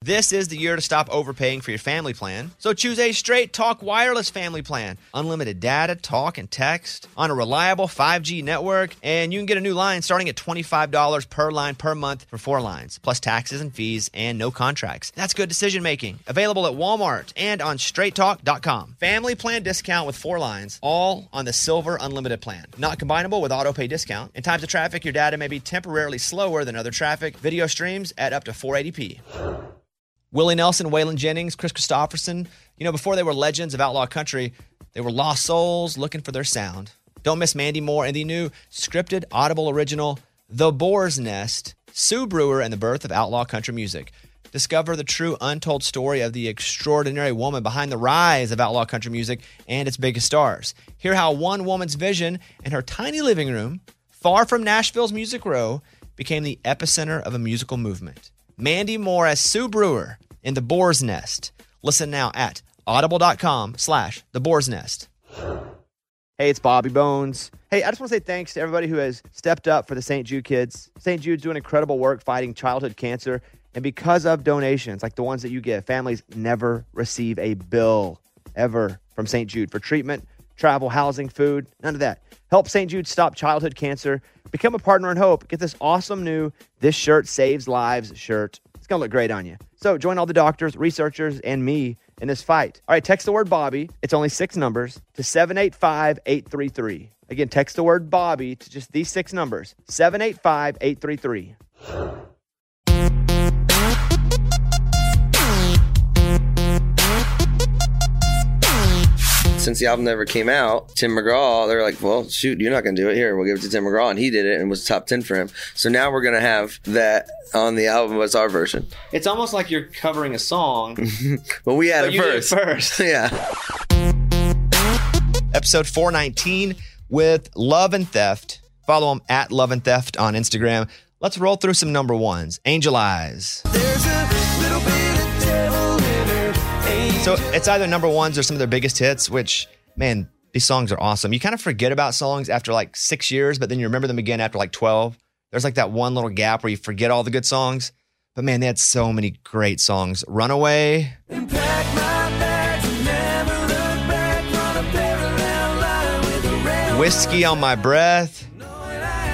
This is the year to stop overpaying for your family plan. So choose a Straight Talk Wireless family plan. Unlimited data, talk, and text on a reliable 5G network. And you can get a new line starting at $25 per line per month for 4 lines, plus taxes and fees and no contracts. That's good decision making. Available at Walmart and on straighttalk.com. Family plan discount with 4 lines, all on the Silver Unlimited plan. Not combinable with auto pay discount. In times of traffic, your data may be temporarily slower than other traffic. Video streams at up to 480p. Willie Nelson, Waylon Jennings, Chris Christopherson, before they were legends of outlaw country, they were lost souls looking for their sound. Don't miss Mandy Moore and the new scripted Audible original, The Boar's Nest, Sue Brewer and the Birth of Outlaw Country Music. Discover the true untold story of the extraordinary woman behind the rise of outlaw country music and its biggest stars. Hear how one woman's vision in her tiny living room, far from Nashville's Music Row, became the epicenter of a musical movement. Mandy Moore as Sue Brewer in The Boar's Nest. Listen now at audible.com/The Boar's Nest. Hey, it's Bobby Bones. Hey, I just want to say thanks to everybody who has stepped up for the St. Jude kids. St. Jude's doing incredible work fighting childhood cancer. And because of donations like the ones that you give, families never receive a bill ever from St. Jude for treatment, travel, housing, food, none of that. Help St. Jude stop childhood cancer. Become a partner in hope. Get this awesome new This Shirt Saves Lives shirt. It's going to look great on you. So join all the doctors, researchers, and me in this fight. All right, text the word Bobby. It's only 6 numbers to 785-833. Again, text the word Bobby to just these 6 numbers, 785-833. Since the album never came out, Tim McGraw, they're like, well, shoot, you're not going to do it. Here, we'll give it to Tim McGraw. And he did it and was top 10 for him. So now we're going to have that on the album as our version. It's almost like you're covering a song. But we had it first. Did it first. Yeah. Episode 419 with Love and Theft. Follow them at Love and Theft on Instagram. Let's roll through some number ones. Angel Eyes. There's a little bit of devil in her. So it's either number ones or some of their biggest hits, which, man, these songs are awesome. You kind of forget about songs after like 6 years, but then you remember them again after like 12. There's like that one little gap where you forget all the good songs. But man, they had so many great songs. Runaway. And pack my bags and never look back on a parallel line with a railroad. Whiskey on My Breath. Knowing I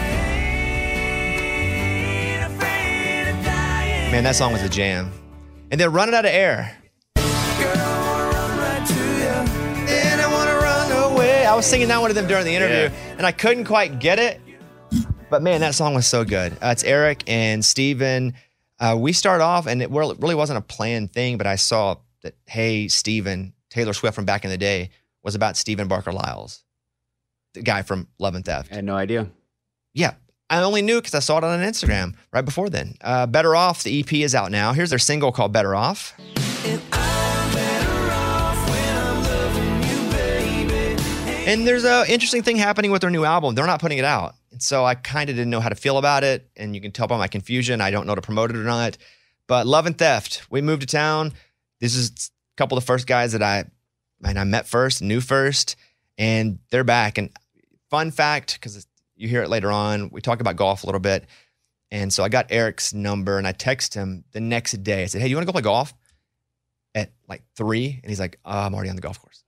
ain't afraid of dying. Man, that song was a jam. And then Running Out of Air. Girl, I wanna run right to you. And I want to run away. I was singing that one to them during the interview, and I couldn't quite get it. But man, that song was so good. It's Eric and Steven. We start off, and it really wasn't a planned thing, but I saw that, hey, Steven, Taylor Swift from back in the day, was about Stephen Barker Lyles, the guy from Love and Theft. I had no idea. Yeah. I only knew because I saw it on Instagram right before then. Better Off, the EP is out now. Here's their single called Better Off. And I'm better off when I'm loving you, baby. And there's an interesting thing happening with their new album. They're not putting it out. And so I kind of didn't know how to feel about it. And you can tell by my confusion, I don't know to promote it or not. But Love and Theft, we moved to town. This is a couple of the first guys that I met first, knew first, and they're back. And fun fact, because you hear it later on, we talk about golf a little bit. And so I got Eric's number and I texted him the next day. I said, hey, you want to go play golf at like 3? And he's like, I'm already on the golf course.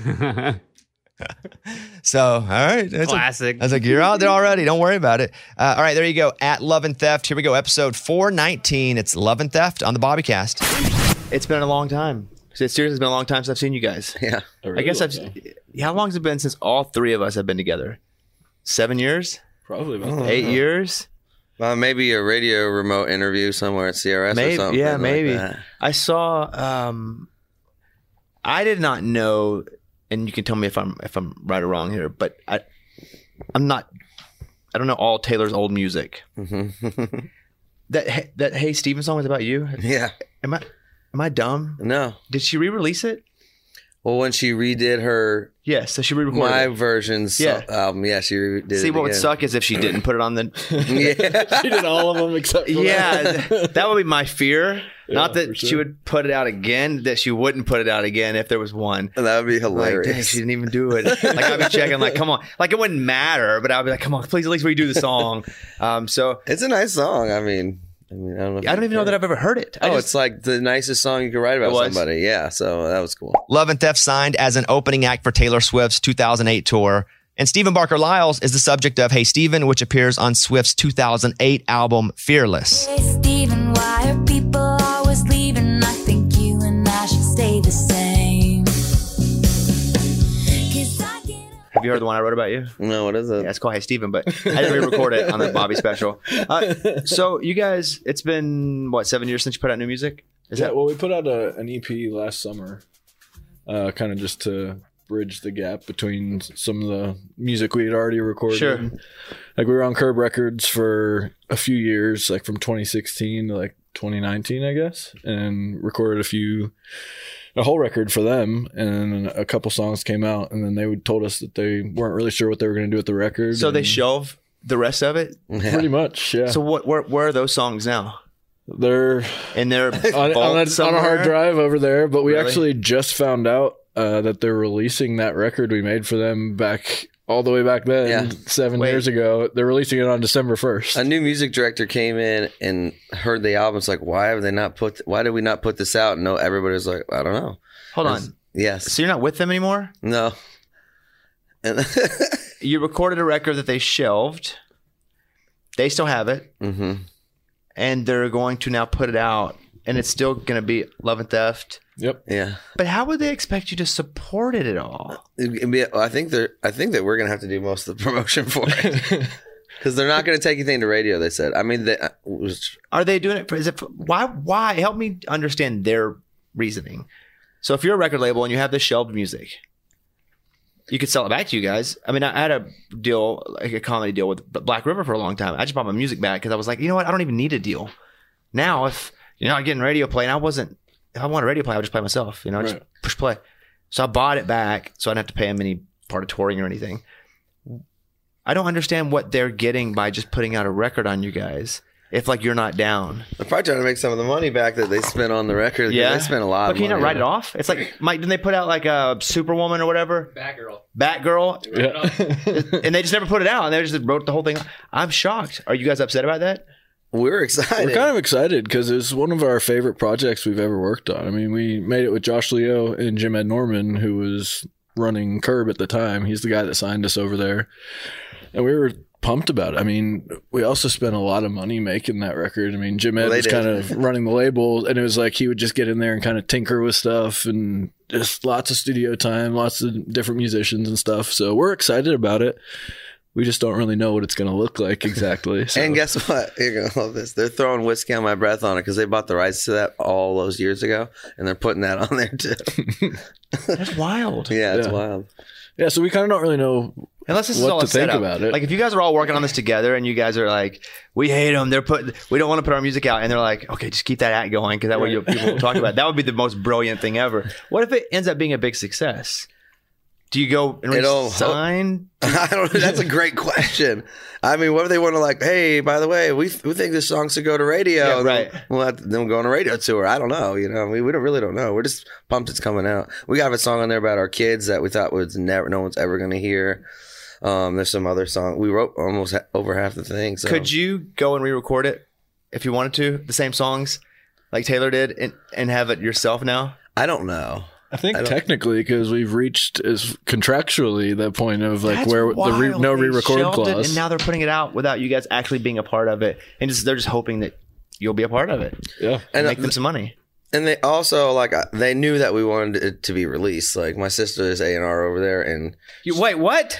So, all right. Classic. I was like, you're out there already. Don't worry about it. All right, there you go. At Love and Theft. Here we go. Episode 419. It's Love and Theft on the Bobbycast. It's been a long time. It seriously has been a long time since I've seen you guys. Yeah. I guess how long has it been since all 3 of us have been together? 7 years? Probably about that. 8 years? Maybe a radio remote interview somewhere at CRS Maybe, or something. yeah, like maybe. that. I saw. I did not know, and you can tell me if I'm right or wrong here, but I'm not. I don't know all Taylor's old music. That Hey Steven song was about you. Yeah. Am I dumb? No. Did she re-release it? Well, when she redid her Yes, so she re-recorded my it. version's album, yeah, she redid it. See, what would again. suck is if she didn't put it on the. Yeah. She did all of them except for that. That would be my fear. Not Yeah, that for she sure. would put it out again, that she wouldn't put it out again if there was one. That would be Like, hilarious. dang, she didn't even do it. Like, I'd be checking, like, come on. Like, it wouldn't matter, but I'd be like, come on, please at least redo the song. So It's a nice song. I mean, I mean, I don't know. I don't even know that I've ever heard it. It's like the nicest song you could write about somebody. Yeah, so that was cool. Love and Theft signed as an opening act for Taylor Swift's 2008 tour. And Stephen Barker Lyles is the subject of Hey Stephen, which appears on Swift's 2008 album Fearless. Hey Stephen, why are people always leaving? I think you and I should stay the same. 'Cause I get Have you heard the one I wrote about you? No, what is it? Yeah, it's called Hey Stephen, but I didn't re-record it on the Bobby special. So you guys, it's been, 7 years since you put out new music? Well, we put out an EP last summer, kind of just to bridge the gap between some of the music we had already recorded. Sure. Like we were on Curb Records for a few years, like from 2016 to like 2019, I guess, and recorded a whole record for them, and a couple songs came out, and then they told us that they weren't really sure what they were going to do with the record. So they shelve the rest of it? Pretty much, yeah. So where are those songs now? They're in their on a hard drive over there, but we Really? actually just found out that they're releasing that record we made for them all the way back then, 7 years ago. They're releasing it on December 1st. A new music director came in and heard the album. It's like, why did we not put this out? No, everybody was like, I don't know. Hold on. Yes. So you're not with them anymore? No. And you recorded a record that they shelved. They still have it. Mm-hmm. And they're going to now put it out. And it's still going to be Love and Theft. Yep. Yeah. But how would they expect you to support it at all? I think that we're gonna have to do most of the promotion for it because they're not gonna take anything to radio. They said. I mean, Are they doing it? Why? Help me understand their reasoning. So if you're a record label and you have this shelved music, you could sell it back to you guys. I mean, I had a deal, like a comedy deal with Black River for a long time. I just bought my music back because I was like, you know what? I don't even need a deal. Now, if you're not getting radio play, and if I want a radio play, I would just play myself, just push play. So I bought it back so I didn't have to pay them any part of touring or anything. I don't understand what they're getting by just putting out a record on you guys if you're not down. they're probably trying to make some of the money back that they spent on the record. Yeah. They spent a lot of But can money. you not write it off? It's like, Mike, didn't they put out like a Superwoman or whatever? Batgirl. Yeah. And they just never put it out. And they just wrote the whole thing. I'm shocked. Are you guys upset about that? We're excited. We're kind of excited because it's one of our favorite projects we've ever worked on. I mean, we made it with Josh Leo and Jim Ed Norman, who was running Curb at the time. He's the guy that signed us over there. And we were pumped about it. I mean, we also spent a lot of money making that record. I mean, Jim Ed was kind of running the label, and it was like he would just get in there and kind of tinker with stuff, and just lots of studio time, lots of different musicians and stuff. So we're excited about it. We just don't really know what it's going to look like exactly. So. And guess what? You're going to love this. They're throwing Whiskey on My Breath on it because they bought the rights to that all those years ago, and they're putting that on there too. That's wild. Yeah, it's wild. Yeah, so we kind of don't really know Unless this is what all to a setup. think about it. Like if you guys are all working on this together and you guys are like, we hate them. We don't want to put our music out. And they're like, okay, just keep that act going because that way people will talk about it. That would be the most brilliant thing ever. What if it ends up being a big success? Do you go and sign? I don't know. That's a great question. I mean, what if they want to hey, by the way, we think this song should go to radio. Yeah, right. Then we'll go on a radio tour. I don't know. We don't know. We're just pumped it's coming out. We got a song on there about our kids that we thought no one's ever going to hear. There's some other song. We wrote almost over half the thing. So. Could you go and re-record it if you wanted to, the same songs like Taylor did, and have it yourself now? I don't know. I think technically, because we've reached contractually the point of That's where wild. no They re-record shelved clause. it, and now they're putting it out without you guys actually being a part of it, and they're just hoping that you'll be a part of it Yeah. and make them some money. And they also they knew that we wanted it to be released. Like my sister is A&R over there, and Wait, what?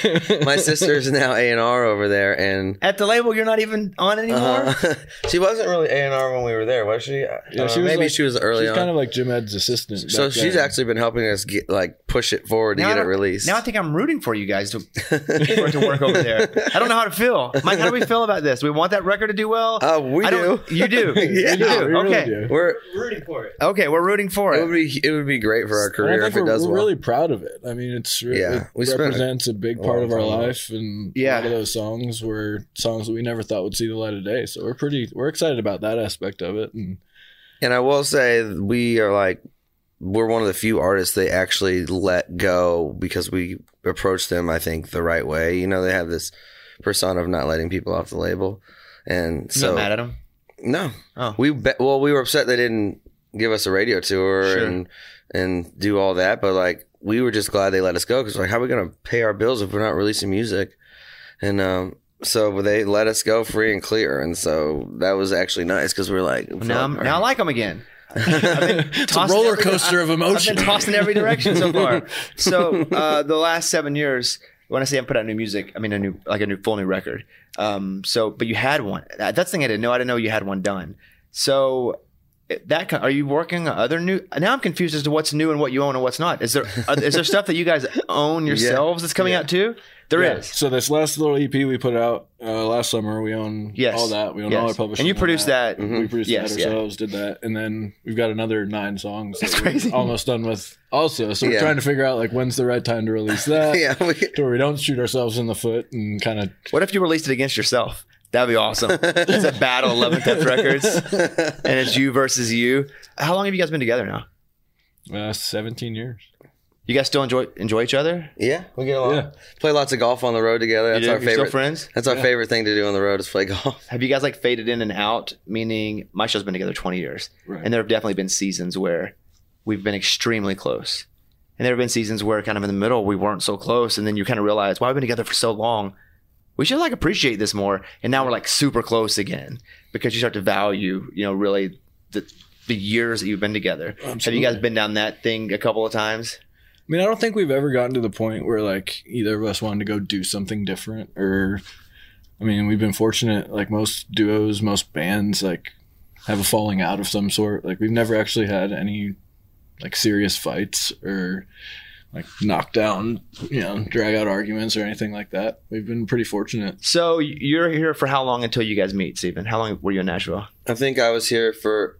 my sister is now A&R over there, and At the label you're not even on anymore? she wasn't really A&R when we were there, was she? Yeah, She was early she's on. kind of like Jim Ed's assistant. So back she's then. actually been helping us get push it forward to get it released. Now I think I'm rooting for you guys for it to work over there. I don't know how to feel. Mike, how do we feel about this? Do we want that record to do well? We do. You do? Yeah, You do? we really Okay. do. We're Rooting for it. Okay, we're rooting for it. it would be great for our And I career think if it does we're well. really proud of it. I mean, it we spent represents a big part of our long time. life, and Yeah. a lot of those songs were songs that we never thought would see the light of day. So we're excited about that aspect of it. And And I will say we're one of the few artists they actually let go because we approached them, I think, the right way. They have this persona of not letting people off the label. And So so not mad at him? No. Oh. We were upset they didn't give us a radio tour Sure. and do all that, but like we were just glad they let us go because like how are we gonna pay our bills if we're not releasing music? And so they let us go free and clear, and so that was actually nice because we're like Now I like them again. It's a roller coaster of I've emotion. been tossed in every direction so far. So the last 7 years, when I say I put out new music, I mean a new full new record. But you had one. That's the thing I didn't know. I didn't know you had one done. So are you working on other new? Now I'm confused as to what's new and what you own and what's not. Is there stuff that you guys own yourselves that's coming out too? There is. So this last little EP we put out last summer, we own all that. We own all our publishing. And you on produced that. We produced Yes, that yeah. ourselves, did that. And then we've got another 9 songs That's that we're crazy. almost done with also. So we're trying to figure out like when's the right time to release that. To where we don't shoot ourselves in the foot and kind of. What if you released it against yourself? That'd be awesome. It's a battle, 11th Theft Records, and it's you versus you. How long have you guys been together now? 17 years. You guys still enjoy each other? Yeah, we get along. Yeah. Play lots of golf on the road together. That's You do? our You're still favorite. friends? That's our favorite thing to do on the road is play golf. Have you guys like faded in and out? Meaning, my show's been together 20 years, Right. and there have definitely been seasons where we've been extremely close, and there have been seasons where kind of in the middle we weren't so close, and then you kind of realize, why we've been together for so long. We should like appreciate this more, and now we're like super close again because you start to value, really the years that you've been together. Absolutely. Have you guys been down that thing a couple of times? I mean, I don't think we've ever gotten to the point where like either of us wanted to go do something different or, I mean, we've been fortunate, like most duos, most bands, like have a falling out of some sort. Like we've never actually had any like serious fights or like knockdown, drag out arguments or anything like that. We've been pretty fortunate. So you're here for how long until you guys meet, Stephen? How long were you in Nashville? I think I was here for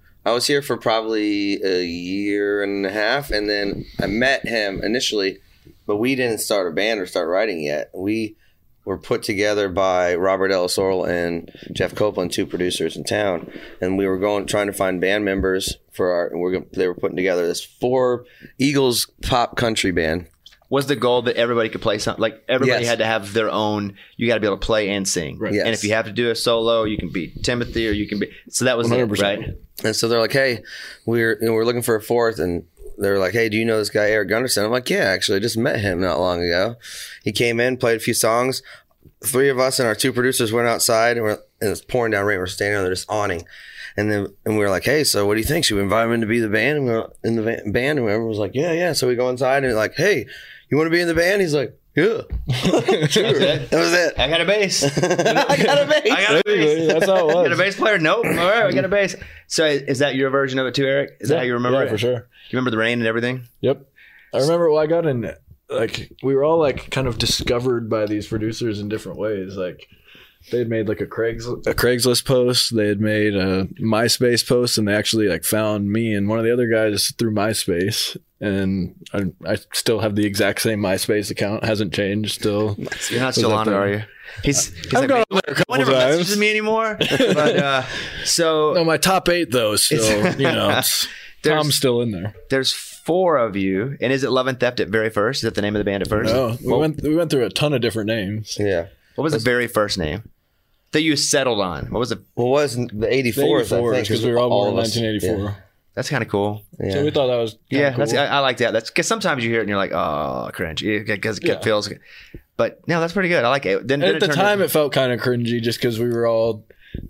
probably a year and a half, and then I met him initially, but we didn't start a band or start writing yet. We were put together by Robert Ellis Orl and Jeff Copeland, 2 producers in town, and we were trying to find band members for they were putting together this 4 Eagles pop country band. Was the goal that everybody could play something? Like everybody Yes. had to have their own. You got to be able to play and sing. Right. Yes. And if you have to do a solo, you can be Timothy, or you can be. So that was it, 100%. right? And so they're like, "Hey, we're looking for a 4th," and they're like, "Hey, do you know this guy Eric Gunderson?" I'm like, "Yeah, actually, I just met him not long ago. He came in, played a few songs. 3 of us and our 2 producers went outside, and it was pouring down rain. We're standing there, just awning, and we were like, "Hey, so what do you think? Should we invite him in to be the band?" And we were in the band, and everyone was like, "Yeah." So we go inside, and like, "Hey, you want to be in the band?" He's like, "Yeah." Sure. That was it. I got a bass. I got a bass. I got a bass. That's how it I got a was. bass player? Nope. All right, I got a bass. So is that your version of it too, Eric? Is that how you remember Yeah, it? for sure. You remember the rain and everything? Yep. I remember I got in, like, we were all like kind of discovered by these producers in different ways. Like, they had made like a Craigslist post. They had made a MySpace post, and they actually like found me and one of the other guys through MySpace. And I still have the exact same MySpace account. Hasn't changed still. You're not still on it, are you? He's I've like, gone on there a couple one never times. messages me anymore. But so No, my top 8 though. So There's- Tom's still in there. there's 4 of you, and is it Love and Theft at very first? Is that the name of the band at first? No, we went through a ton of different names. Yeah. What was the very first name that you settled on? What was it? Well, it was the 84th, I think, because we were all born in of us- 1984. Yeah. That's kind of cool. Yeah. So we thought that was kinda Yeah, cool. I like that. That's because sometimes you hear it and you're like, oh, cringe, because it feels. But no, that's pretty good. I like it. Then At the turned time, into- it felt kind of cringy just because we were all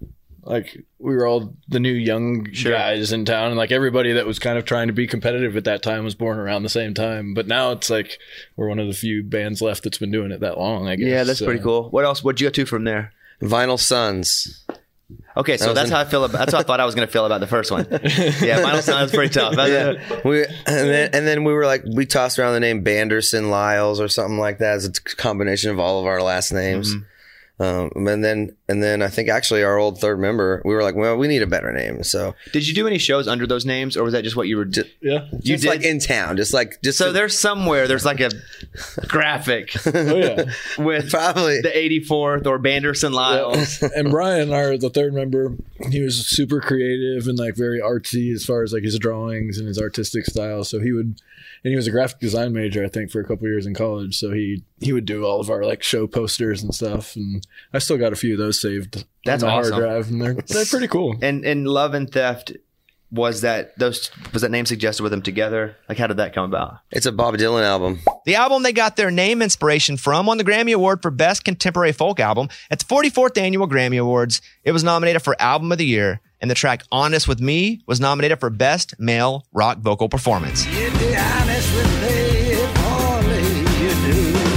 the new young guys in town, and like everybody that was kind of trying to be competitive at that time was born around the same time. But now it's like we're one of the few bands left that's been doing it that long, I guess. yeah, that's So- pretty cool. What else? What'd you go to from there? Vinyl Sons. Okay, so was that's how I feel about. That's how I thought I was going to feel about the first one. Yeah, Final Sound is pretty tough. And then we were like, we tossed around the name Banderson Lyles or something like that as a combination of all of our last names. And then I think actually our old 3rd member, we were like, well, we need a better name. So Did you do any shows under those names, or was that just what you were? Yeah. You just like in town, just So there's somewhere there's like a graphic Oh yeah. with probably the 84th or Banderson Lyles. And Brian, the 3rd member, he was super creative and like very artsy as far as like his drawings and his artistic style. So he was a graphic design major, I think, for a couple years in college. So he would do all of our like show posters and stuff. And I still got a few of those saved That's on my awesome. hard drive, and they're pretty cool. And Love and Theft, was that name suggested with them together? Like, how did that come about? It's a Bob Dylan album. The album they got their name inspiration from won the Grammy Award for Best Contemporary Folk Album at the 44th Annual Grammy Awards. It was nominated for Album of the Year, and the track Honest With Me was nominated for Best Male Rock Vocal Performance. You be honest with me, if only you do.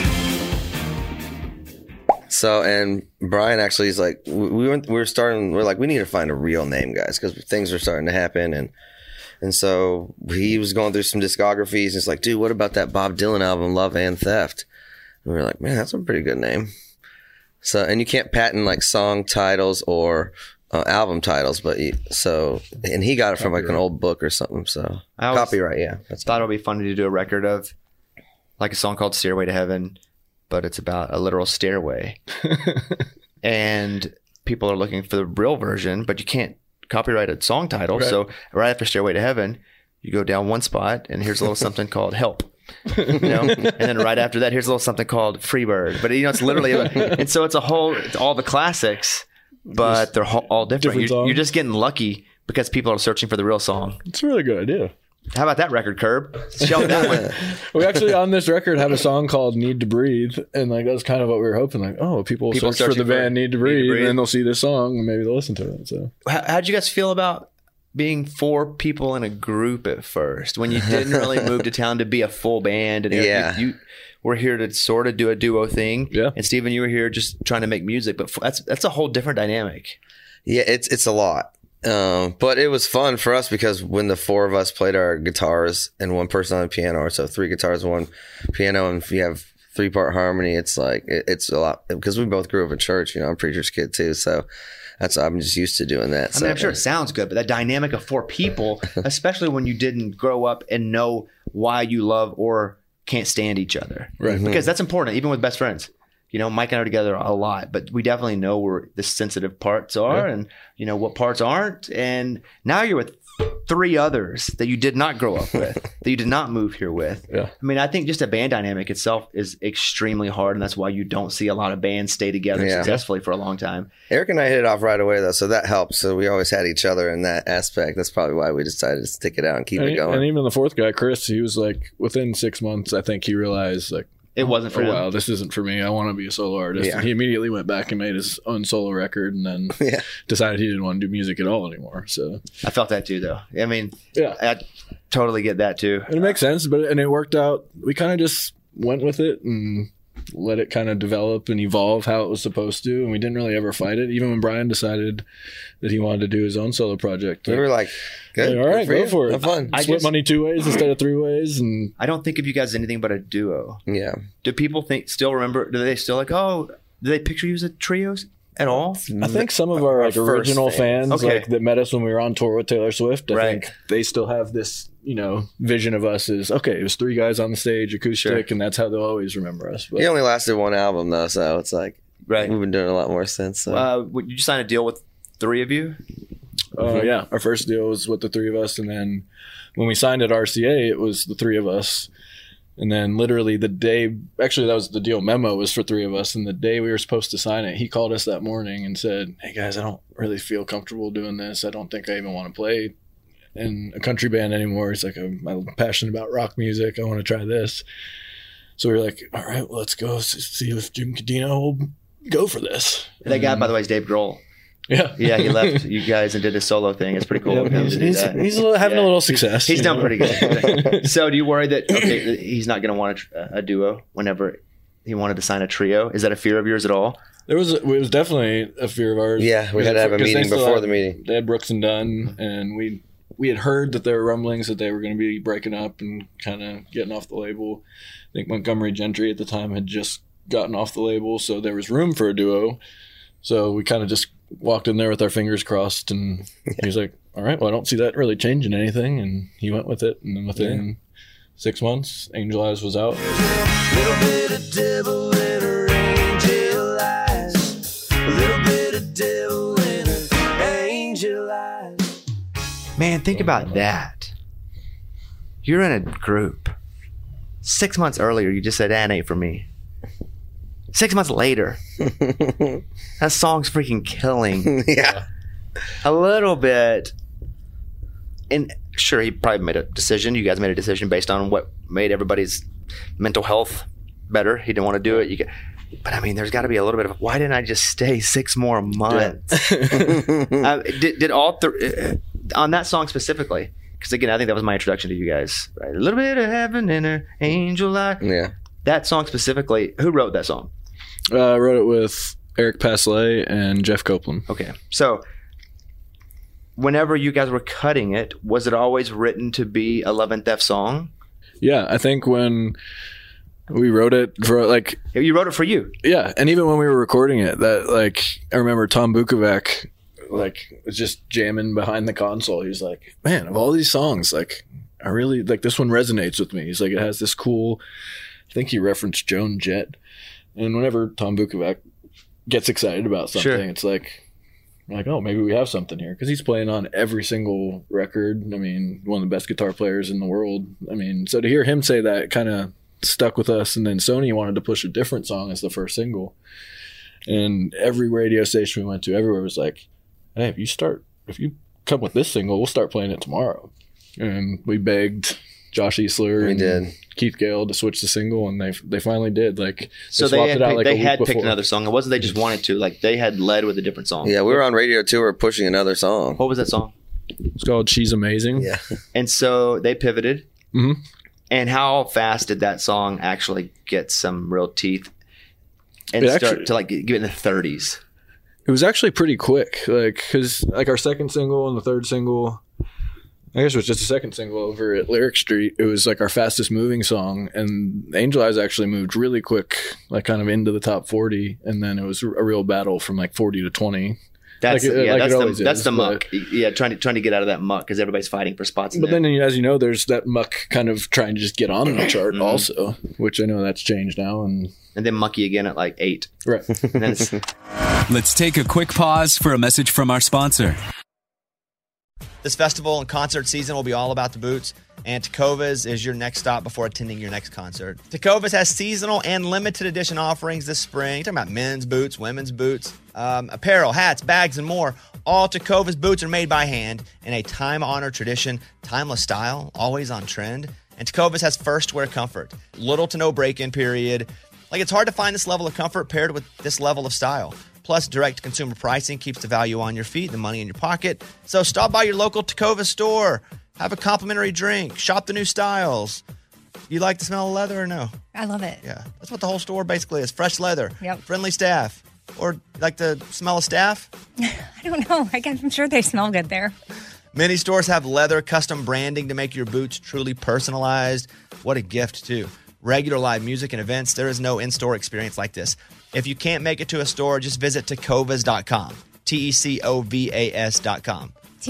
So, and Brian actually is like, we're like, we need to find a real name, guys, because things are starting to happen. And so he was going through some discographies. And it's like, dude, what about that Bob Dylan album, Love and Theft? And we were like, man, that's a pretty good name. So, and you can't patent like song titles or album titles, and he got it from like an old book or something. So I always copyright, yeah. That's thought it would be funny to do a record of like a song called Stairway to Heaven, but it's about a literal stairway. And people are looking for the real version, but you can't copyright a song title. Right. So right after Stairway to Heaven, you go down one spot and here's a little something called Help. And then right after that, here's a little something called Freebird. But it's literally, and so it's all the classics, but they're all different. Different songs. You're just getting lucky because people are searching for the real song. It's a really good idea. How about that record, Curb? Shelf that one. We actually on this record have a song called "Need to Breathe," and like that's kind of what we were hoping. Like, oh, people search for searching the band "Need to Breathe," Breathe. and then they'll see this song and maybe they'll listen to it. So How'd you guys feel about being 4 people in a group at first when you didn't really move to town to be a full band? And Yeah. you were here to sort of do a duo thing. Yeah. And Steven, you were here just trying to make music, but that's a whole different dynamic. Yeah, it's a lot. But it was fun for us because when the 4 of us played our guitars and one person on the piano, or so 3 guitars, 1 piano, and if you have 3-part harmony, it's like it's a lot because we both grew up in church. I'm a preacher's kid too, so I'm just used to doing that. I mean, I'm sure it sounds good, but that dynamic of 4 people, especially when you didn't grow up and know why you love or can't stand each other, Right. Because that's important, even with best friends. Mike and I are together a lot, but we definitely know where the sensitive parts are and, what parts aren't. And now you're with 3 others that you did not grow up with, that you did not move here with. Yeah. I mean, I think just a band dynamic itself is extremely hard. And that's why you don't see a lot of bands stay together Yeah. successfully for a long time. Eric and I hit it off right away though, so that helps. So we always had each other in that aspect. That's probably why we decided to stick it out and keep it going. and even the 4th guy, Chris, he was like within 6 months, I think he realized like, It wasn't for him. wow, this isn't for me. I want to be a solo artist. Yeah. And he immediately went back and made his own solo record, and then Yeah. decided he didn't want to do music at all anymore. So I felt that too, though. I mean, yeah. I totally get that too. And it makes sense, and it worked out. We kind of just went with it and let it kind of develop and evolve how it was supposed to. And we didn't really ever fight it. Even when Brian decided that he wanted to do his own solo project. We were like, good. all right, good go you. for it. Have fun. Split money 2 ways instead of 3 ways. And I don't think of you guys as anything but a duo. Yeah. Do people still remember? Do they still like? Oh, do they picture you as a trios at all? I think some of our like first original fans Okay. like that met us when we were on tour with Taylor Swift, I Right. think they still have this, vision of us as, okay, it was 3 guys on the stage, acoustic, and that's how they'll always remember us. But He only lasted 1 album though, so it's like Right. we've been doing a lot more since. So. Would you sign a deal with 3 of you? yeah, our first deal was with the 3 of us, and then when we signed at RCA, it was the 3 of us. And then literally the day, actually that was the deal memo was for 3 of us. And the day we were supposed to sign it, he called us that morning and said, hey guys, I don't really feel comfortable doing this. I don't think I even want to play in a country band anymore. He's like, I'm passionate about rock music. I want to try this. So we were like, all right, well, let's go see if Jim Cadino will go for this. That guy, by the way, is Dave Grohl. Yeah. Yeah, he left you guys and did his solo thing. It's pretty cool. of him he's to do that. having Yeah. a little success. He's you done know? pretty good. So, do you worry that he's not going to want a duo whenever he wanted to sign a trio? Is that a fear of yours at all? It was definitely a fear of ours. Yeah, we had to have a Because they meeting still before had- the meeting. They had Brooks and Dunn, and we had heard that there were rumblings that they were going to be breaking up and kind of getting off the label. I think Montgomery Gentry at the time had just gotten off the label, so there was room for a duo. So we kind of just walked in there with our fingers crossed, and he's like, all right, well, I don't see that really changing anything. And he went with it, and then within 6 months, Angel Eyes was out. Little bit of devil in her angel eyes. A little bit of devil in her angel eyes. Man, think about that. You're in a group. 6 months earlier, you just said, "That ain't for me." 6 months later, that song's freaking killing. Yeah. A little bit. And sure, he probably made a decision. You guys made a decision based on what made everybody's mental health better. He didn't want to do it. But I mean, there's got to be a little bit of, why didn't I just stay 6 more months? Did all on that song specifically? Because again, I think that was my introduction to you guys. Right? A little bit of heaven in her angel light. Yeah. That song specifically, who wrote that song? I wrote it with Eric Pasley and Jeff Copeland. Okay. So whenever you guys were cutting it, was it always written to be a Love and Theft song? Yeah, I think when we wrote it for like, You wrote it for you. yeah, and even when we were recording it, that like I remember Tom Bukovac like was just jamming behind the console. He's like, man, of all these songs, like I really like this one resonates with me. He's like, it has this cool. I think he referenced Joan Jett, and whenever Tom Bukovac gets excited about something, Sure. it's like, oh, maybe we have something here, because he's playing on every single record. I mean, one of the best guitar players in the world. I mean, so to hear him say that kind of stuck with us. And then Sony wanted to push a different song as the first single, and every radio station we went to, everywhere was like, hey, if you come with this single, we'll start playing it tomorrow. And we begged Josh Easler and Keith Gale to switch the single, and they finally did. Like, So swapped it out like a they week had picked before. another song. It wasn't they just wanted to. Like they had led with a different song. Yeah, we were on radio tour pushing another song. What was that song? It's called She's Amazing. Yeah. And so they pivoted. Mm-hmm. And how fast did that song actually get some real teeth and It start actually- to like get in the 30s? It was actually pretty quick, like, because like our second single and the third single, I guess it was just the second single over at Lyric Street. It was like our fastest moving song, and Angel Eyes actually moved really quick, like kind of into the top 40, and then it was a real battle from like 40 to 20. That's Like it that's always the is, the but- muck. Yeah, trying to get out of that muck because everybody's fighting for spots. In But there. then, as you know, there's that muck kind of trying to just get on the chart Mhm. also, which I know that's changed now. And then mucky again at like 8. right. And then it's, Let's take a quick pause for a message from our sponsor. This festival and concert season will be all about the boots, and Tecovas is your next stop before attending your next concert. Tecovas has seasonal and limited edition offerings this spring. You're talking about men's boots, women's boots, apparel, hats, bags, and more. All Tecovas boots are made by hand in a time-honored tradition, timeless style, always on trend. And Tecovas has first-wear comfort, little to no break-in period. Like, it's hard to find this level of comfort paired with this level of style. Plus, direct consumer pricing keeps the value on your feet, the money in your pocket. So stop by your local Tecova store, have a complimentary drink, shop the new styles. You like the smell of leather or no? I love it. Yeah, that's what the whole store basically is. Fresh leather, Yep. friendly staff. Or like the smell of staff? I don't know. I'm sure they smell good there. Many stores have leather custom branding to make your boots truly personalized. What a gift, too. Regular live music and events, there is no in-store experience like this. If you can't make it to a store, just visit tecovas.com. Tecovas.com.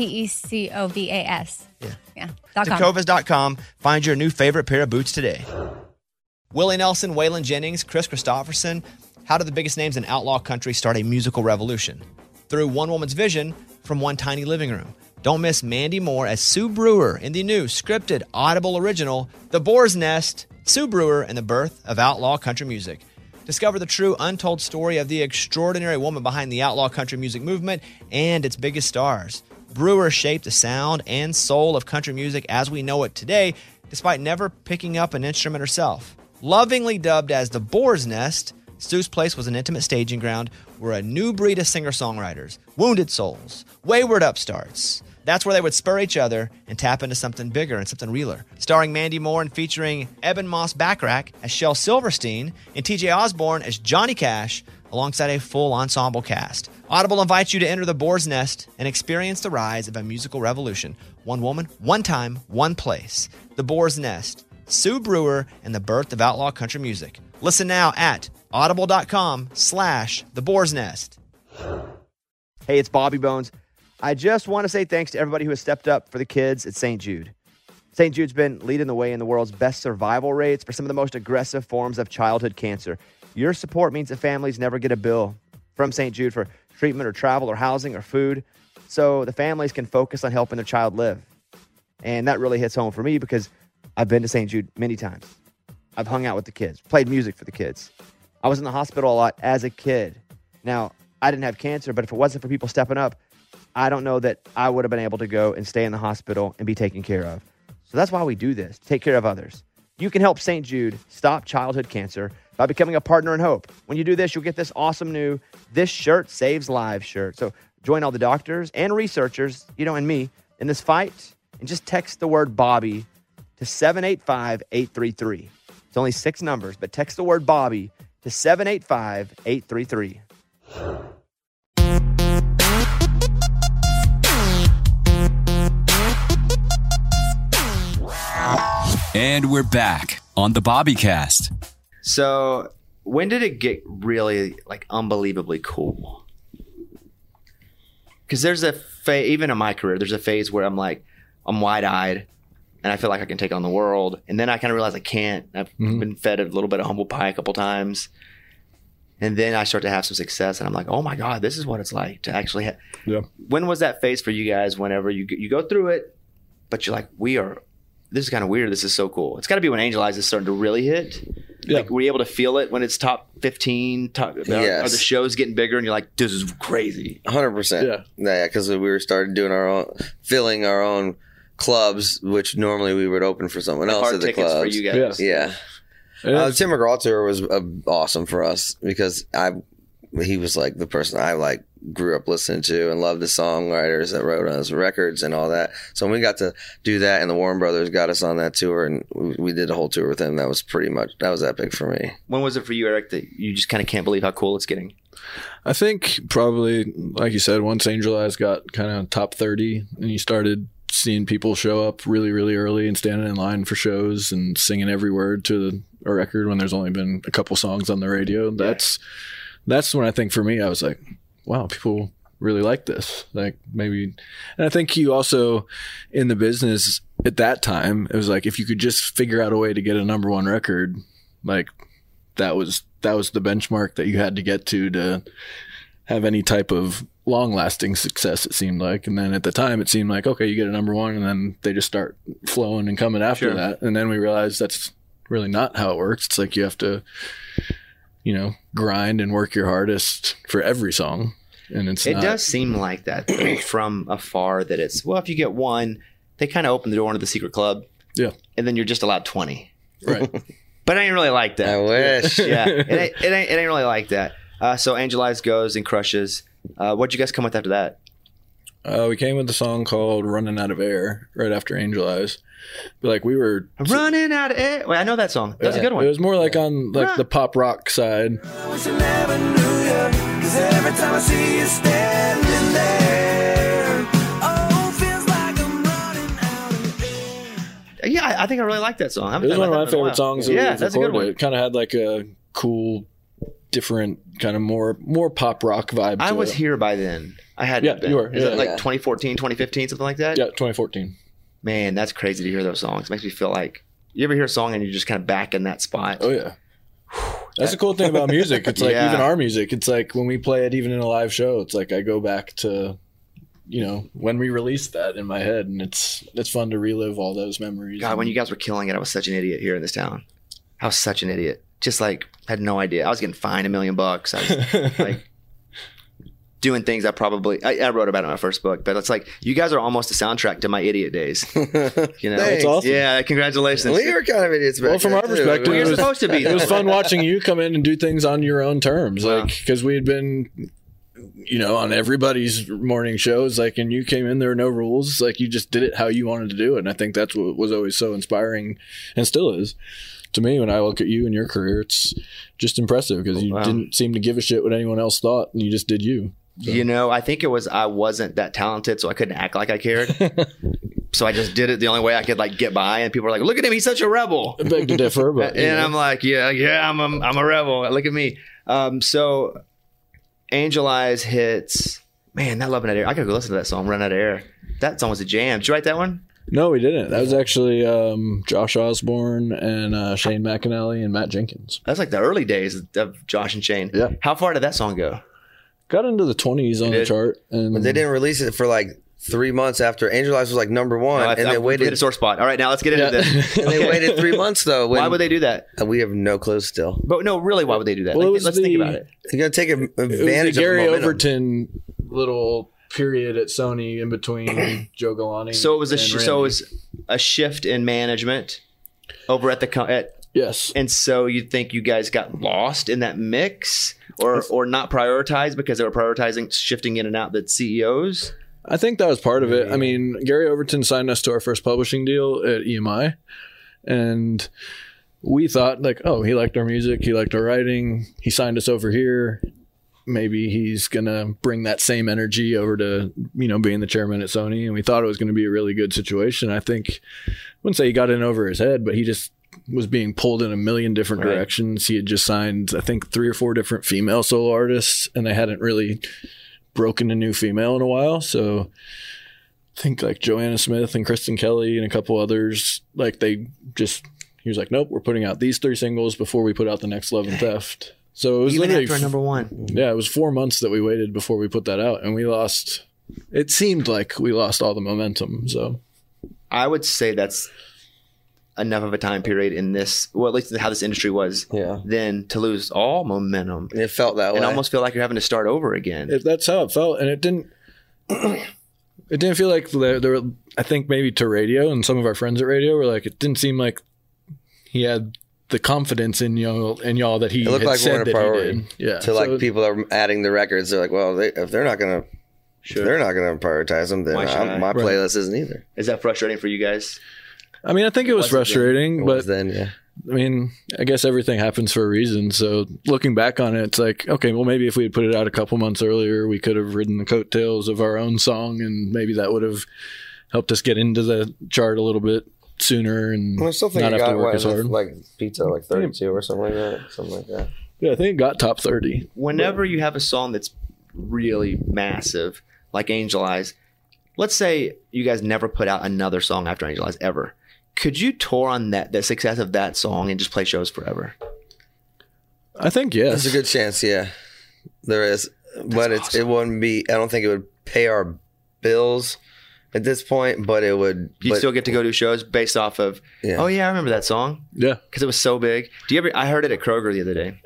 Tecovas. Yeah. Yeah. .com. Tecovas.com. Find your new favorite pair of boots today. Willie Nelson, Waylon Jennings, Chris Christopherson. How did the biggest names in outlaw country start a musical revolution? Through one woman's vision from one tiny living room. Don't miss Mandy Moore as Sue Brewer in the new scripted Audible original, The Boar's Nest, Sue Brewer and the Birth of Outlaw Country Music. Discover the true untold story of the extraordinary woman behind the outlaw country music movement and its biggest stars. Brewer shaped the sound and soul of country music as we know it today, despite never picking up an instrument herself. Lovingly dubbed as the Boar's Nest, Sue's place was an intimate staging ground where a new breed of singer-songwriters, wounded souls, wayward upstarts, that's where they would spur each other and tap into something bigger and something realer. Starring Mandy Moore and featuring Eben Moss Backrack as Shel Silverstein and TJ Osborne as Johnny Cash, alongside a full ensemble cast. Audible invites you to enter the Boar's Nest and experience the rise of a musical revolution. One woman, one time, one place. The Boar's Nest, Sue Brewer, and the birth of outlaw country music. Listen now at audible.com/The Boar's Nest. Hey, it's Bobby Bones. I just want to say thanks to everybody who has stepped up for the kids at St. Jude. St. Jude's been leading the way in the world's best survival rates for some of the most aggressive forms of childhood cancer. Your support means that families never get a bill from St. Jude for treatment or travel or housing or food, so the families can focus on helping their child live. And that really hits home for me because I've been to St. Jude many times. I've hung out with the kids, played music for the kids. I was in the hospital a lot as a kid. Now, I didn't have cancer, but if it wasn't for people stepping up, I don't know that I would have been able to go and stay in the hospital and be taken care of. So that's why we do this, take care of others. You can help St. Jude stop childhood cancer by becoming a partner in hope. When you do this, you'll get this awesome new This Shirt Saves Lives shirt. So join all the doctors and researchers, and me in this fight, and just text the word Bobby to 785-833. It's only 6 numbers, but text the word Bobby to 785-833. And we're back on the Bobbycast. So when did it get really unbelievably cool? Because there's a phase, even in my career, there's a phase where I'm wide-eyed and I feel like I can take on the world. And then I kind of realize I can't. I've been fed a little bit of humble pie a couple times. And then I start to have some success and I'm like, oh my God, this is what it's like to actually have. Yeah. When was that phase for you guys whenever you go through it, but you're like, this is kind of weird. This is so cool. It's got to be when Angel Eyes is starting to really hit. Yeah. Were you able to feel it when it's top 15? Are the shows getting bigger and you're like, this is crazy? 100%. Yeah, because we were starting doing filling our own clubs, which normally we would open for someone else at the clubs. For you guys. Yeah. Tim McGraw tour was awesome for us because he was like the person I grew up listening to and loved the songwriters that wrote on his records and all that. So when we got to do that and the Warren Brothers got us on that tour and we did a whole tour with him, that was epic for me. When was it for you, Eric, that you just kind of can't believe how cool it's getting? I think probably, like you said, once Angel Eyes got kind of top 30 and you started seeing people show up really, really early and standing in line for shows and singing every word to a record when there's only been a couple songs on the radio. That's when I think for me, I was like, wow, people really like this. And I think you also in the business at that time, it was like, if you could just figure out a way to get a number one record, that was the benchmark that you had to get to have any type of long lasting success, it seemed like. And then at the time it seemed like, okay, you get a number one and then they just start flowing and coming after that. And then we realized that's really not how it works. It's like you have to, grind and work your hardest for every song. And it does seem like that from afar that it's, well, if you get one, they kind of open the door into the secret club. Yeah. And then you're just allowed 20. Right. But I ain't really like that. I wish. Yeah. It ain't really like that. So Angel Eyes goes and crushes. What'd you guys come with after that? We came with a song called Running Out of Air right after Angel Eyes. But we were running out of air. Wait, I know that song. That's a good one. It was more on the pop rock side. I wish I never knew you, 'cause every time I see you standing there, feels like I'm running out of air. Yeah, I think I really like that song. It was one of my favorite songs. Yeah, that's a good one. It kind of had a cool, different kind of more pop rock vibe. I was here by then. I had been. You were. Is it 2014, 2015, something like that? Yeah, 2014. Man, that's crazy to hear those songs. It makes me feel like you ever hear a song and you're just kind of back in that spot. Oh yeah. That's the cool thing about music. It's even our music. It's when we play it even in a live show, it's I go back to when we released that in my head, and it's fun to relive all those memories. God, when you guys were killing it, I was such an idiot here in this town. I was such an idiot. Just had no idea. I was getting fined $1 million. I was doing things I wrote about in my first book, but it's you guys are almost a soundtrack to my idiot days. It's awesome. Yeah, congratulations. We were kind of idiots back from our perspective, we were supposed to be. It was fun watching you come in and do things on your own terms, because we had been, on everybody's morning shows, and you came in, there were no rules, you just did it how you wanted to do it, and I think that's what was always so inspiring, and still is. To me, when I look at you and your career, it's just impressive because you didn't seem to give a shit what anyone else thought, and you just did you. So. I think it was I wasn't that talented, so I couldn't act like I cared. So I just did it the only way I could get by, and people were like, "Look at him, he's such a rebel." I beg to differ, but and I'm like, "Yeah, I'm a rebel. Look at me." So Angel Eyes hits. Man, that Loving Out of Air. I gotta go listen to that song, Run Out of Air. That song was a jam. Did you write that one? No, we didn't. That was actually Josh Osborne and Shane McAnally and Matt Jenkins. That's the early days of Josh and Shane. Yeah. How far did that song go? Got into the 20s on the chart. But they didn't release it for 3 months after Angel Eyes was like number one, and they hit a waited. sore spot. All right, now let's get into this. And they waited 3 months though. Why would they do that? We have no clue still. But no, really, why would they do that? Well, it Like, was let's think about it. You're gonna take It was advantage the Gary of momentum. Overton little period at Sony in between Joe Galante. So it was and so it Randy. was a shift in management over at the Yes. and so you think you guys got lost in that mix or not prioritized because they were prioritizing shifting in and out the CEOs? I think that was part of it. I mean, Gary Overton signed us to our first publishing deal at EMI, and we thought like, oh, he liked our music, he liked our writing, he signed us over here. Maybe he's gonna bring that same energy over to, you know, being the chairman at Sony, and we thought it was going to be a really good situation. I think, I wouldn't say he got in over his head, but he just was being pulled in a million different Right. directions. He had just signed, I think, 3 or 4 different female solo artists, and they hadn't really broken a new female in a while. So I think like Joanna Smith and Kristen Kelly and a couple others, like he was like, nope, we're putting out these 3 singles before we put out the next Love and Theft. So it was Even literally after number one. yeah, it was 4 months that we waited before we put that out, and it seemed like we lost all the momentum. So I would say that's enough of a time period in this, well, at least how this industry was, Yeah. then to lose all momentum It felt that way. and almost feel like you're having to start over again. that's how it felt, and it didn't feel like there were, I think maybe to radio and some of our friends at radio were like, it didn't seem like he had the confidence in y'all that he It looked had like we said weren't a that he priority. did. Yeah. to like So- people that are adding the records, they're like, well, if they're not gonna, prioritize them, then Why should I? my Right. playlist isn't either. Is that frustrating for you guys? I mean, I think it was frustrating, It but was then, yeah. I mean, I guess everything happens for a reason. So looking back on it, it's like, okay, well, maybe if we had put it out a couple months earlier, we could have ridden the coattails of our own song, and maybe that would have helped us get into the chart a little bit sooner and I still think not it have to got work as hard. like pizza, like 32 or something like that. Yeah, I think it got top 30. Whenever you have a song that's really massive, like Angel Eyes, let's say you guys never put out another song after Angel Eyes ever. Could you tour on the success of that song and just play shows forever? I think yes. There's a good chance, yeah, there is, but it wouldn't be. I don't think it would pay our bills at this point, but it would. You still get to go do shows based off of, Yeah. oh yeah, I remember that song Yeah, because it was so big. I heard it at Kroger the other day.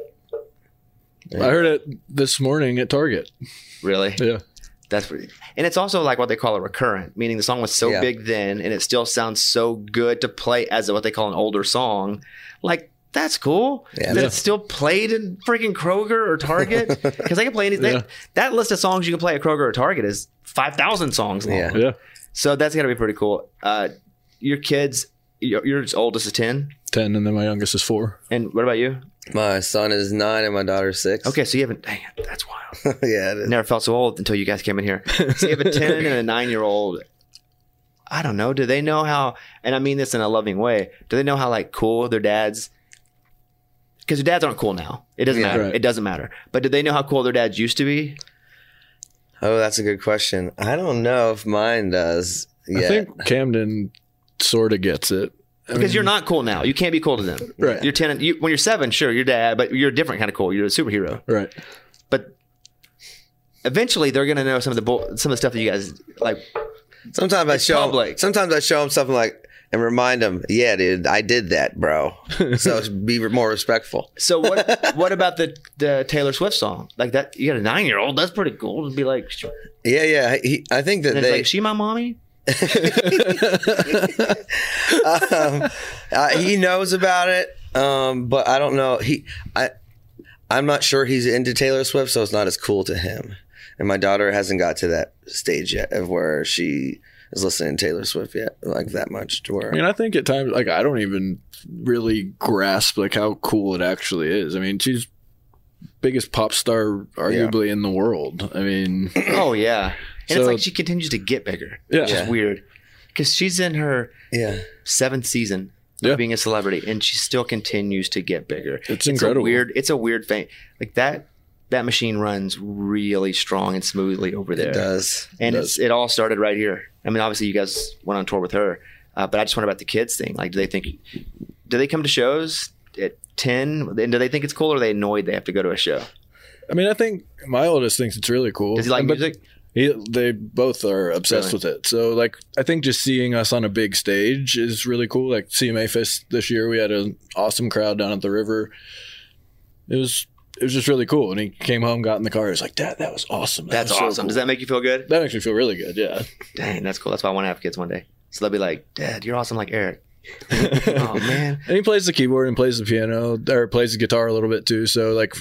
I heard it this morning at Target. Really? Yeah, That's pretty, and it's also like what they call a recurrent, meaning the song was so Yeah. big then, and it still sounds so good to play as what they call an older song. Like that's cool Yeah. that Yeah. it's still played in freaking Kroger or Target because they can play anything. Yeah. That list of songs you can play at Kroger or Target is 5,000 songs long. Yeah. yeah. So that's gotta be pretty cool. Your kids, your oldest is 10, 10, and then my youngest is 4. and what about you? My son is 9 and my daughter's 6. Okay, so you haven't. Dang it, that's wild. Yeah, it is. Never felt so old until you guys came in here. So you have a 10 and a 9-year-old. I don't know. Do they know how, and I mean this in a loving way, do they know how like cool their dads, because their dads aren't cool now. It doesn't Yeah. matter. Right. It doesn't matter. But do they know how cool their dads used to be? Oh, that's a good question. I don't know if mine does. I Yeah, think Camden sort of gets it. Because you're not cool now. You can't be cool to them. Right. You're 10, when you're 7, sure, you're dad, but you're a different kind of cool. You're a superhero. Right. But eventually they're going to know some of the stuff that you guys like. sometimes I It's show public. sometimes I show them something like and remind them, yeah, dude, I did that, bro. So be more respectful. So what about the Taylor Swift song? Like that, you got a 9-year-old. That's pretty cool to be like, Yeah. I think that and it's they. like, she my mommy? He knows about it, but I don't know. I'm not sure he's into Taylor Swift, so it's not as cool to him. And my daughter hasn't got to that stage yet of where she is listening to Taylor Swift yet, like that much. To where I mean, I think at times, like, I don't even really grasp like how cool it actually is. I mean, she's biggest pop star arguably in the world. I mean, Oh yeah, and So- it's like she continues to get bigger. Yeah. Which is weird because she's in her yeah, 7th season Yeah. of being a celebrity, and she still continues to get bigger. It's incredible. It's a weird thing. Like that machine runs really strong and smoothly over there. it does. And it all started right here. I mean, obviously, you guys went on tour with her, but I just wonder about the kids thing. Like, do they come to shows at 10? And do they think it's cool, or are they annoyed they have to go to a show? I mean, I think my oldest thinks it's really cool. Does he like But music? They both are obsessed with it. So like, I think just seeing us on a big stage is really cool. Like CMA Fest this year, we had an awesome crowd down at the river. It was just really cool. And he came home, got in the car. He was like, Dad, that was awesome. That's was so awesome. cool." Does that make you feel good? That makes me feel really good. Yeah. Dang, that's cool. That's why I want to have kids one day. So they'll be like, Dad, you're awesome like Eric. Oh, man. And he plays the keyboard and plays the piano, or plays the guitar a little bit too. So like,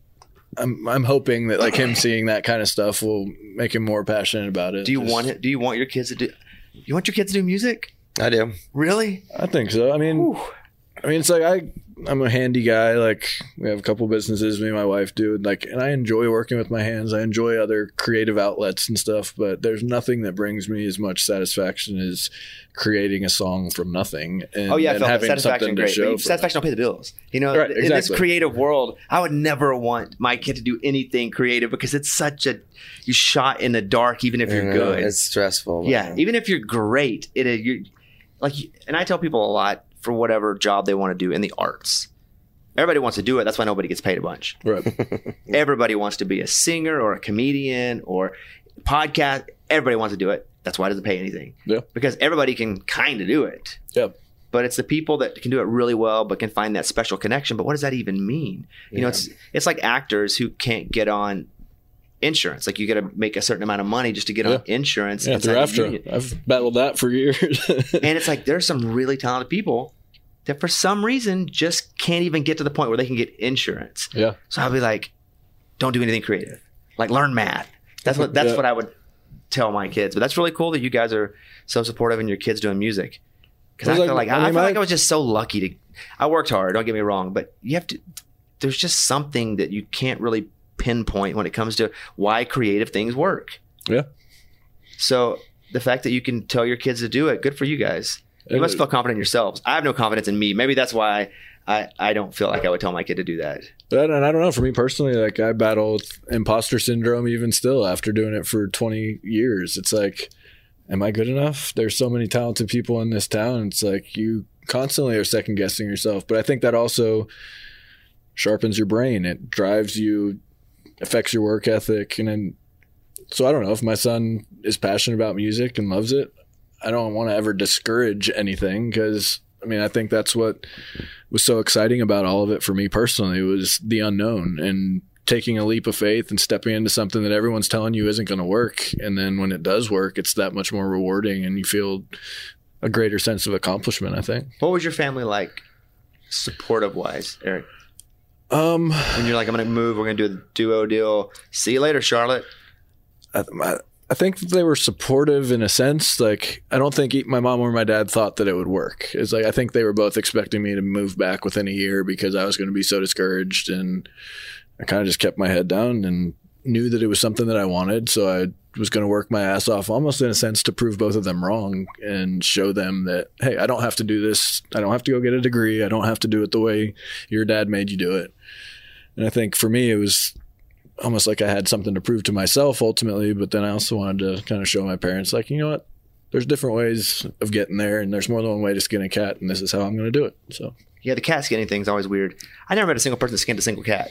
I'm hoping that like him seeing that kind of stuff will make him more passionate about it. Do you want your kids to do? You want your kids to do music? I do. Really? I think so. I mean, it's like I'm a handy guy. Like we have a couple businesses, me and my wife do. Like, and I enjoy working with my hands. I enjoy other creative outlets and stuff. But there's nothing that brings me as much satisfaction as creating a song from nothing. And, I and felt having satisfaction something to great. show. But satisfaction don't pay the bills. You know, Right, in this exactly. creative world, I would never want my kid to do anything creative because it's such a you shot in the dark. Even if you're good, It's stressful. man. yeah. Even if you're great, you're like. And I tell people a lot for whatever job they want to do in the arts. Everybody wants to do it. That's why nobody gets paid a bunch. Right. Everybody wants to be a singer or a comedian or podcast. Everybody wants to do it. That's why it doesn't pay anything. Yeah. Because everybody can kind of do it. Yep. But it's the people that can do it really well, but can find that special connection. But what does that even mean? You know, it's like actors who can't get on insurance. Like you got to make a certain amount of money just to get on insurance. Yeah, through inside the AFTRA. union. I've battled that for years. And it's like there's some really talented people that for some reason just can't even get to the point where they can get insurance. Yeah. So I'll be like, don't do anything creative. Like learn math. That's what I would tell my kids. But that's really cool that you guys are so supportive in your kids doing music. Because I feel like I was just so lucky to. I worked hard. Don't get me wrong, but you have to. There's just something that you can't really pinpoint when it comes to why creative things work. Yeah. So the fact that you can tell your kids to do it, good for you guys. You must feel confident in yourselves. I have no confidence in me. Maybe that's why I don't feel like I would tell my kid to do that. And I don't know. For me personally, like I battle with imposter syndrome even still after doing it for 20 years. It's like, am I good enough? There's so many talented people in this town. It's like you constantly are second guessing yourself. But I think that also sharpens your brain. It drives you, affects your work ethic. And then, so I don't know if my son is passionate about music and loves it. I don't want to ever discourage anything because I mean, I think that's what was so exciting about all of it for me personally was the unknown and taking a leap of faith and stepping into something that everyone's telling you isn't going to work. And then when it does work, it's that much more rewarding and you feel a greater sense of accomplishment, I think. What was your family like supportive wise, Eric? When you're like, I'm going to move, we're going to do a duo deal. See you later, Charlotte. I think they were supportive in a sense. Like, I don't think my mom or my dad thought that it would work. It's like, I think they were both expecting me to move back within a year because I was going to be so discouraged. And I kind of just kept my head down and knew that it was something that I wanted. So I was going to work my ass off almost in a sense to prove both of them wrong and show them that, hey, I don't have to do this. I don't have to go get a degree. I don't have to do it the way your dad made you do it. And I think for me, it was almost like I had something to prove to myself ultimately, but then I also wanted to kind of show my parents, like, you know what, there's different ways of getting there and there's more than one way to skin a cat and this is how I'm going to do it. So yeah, the cat skinning thing's always weird. I never met a single person that skinned a single cat.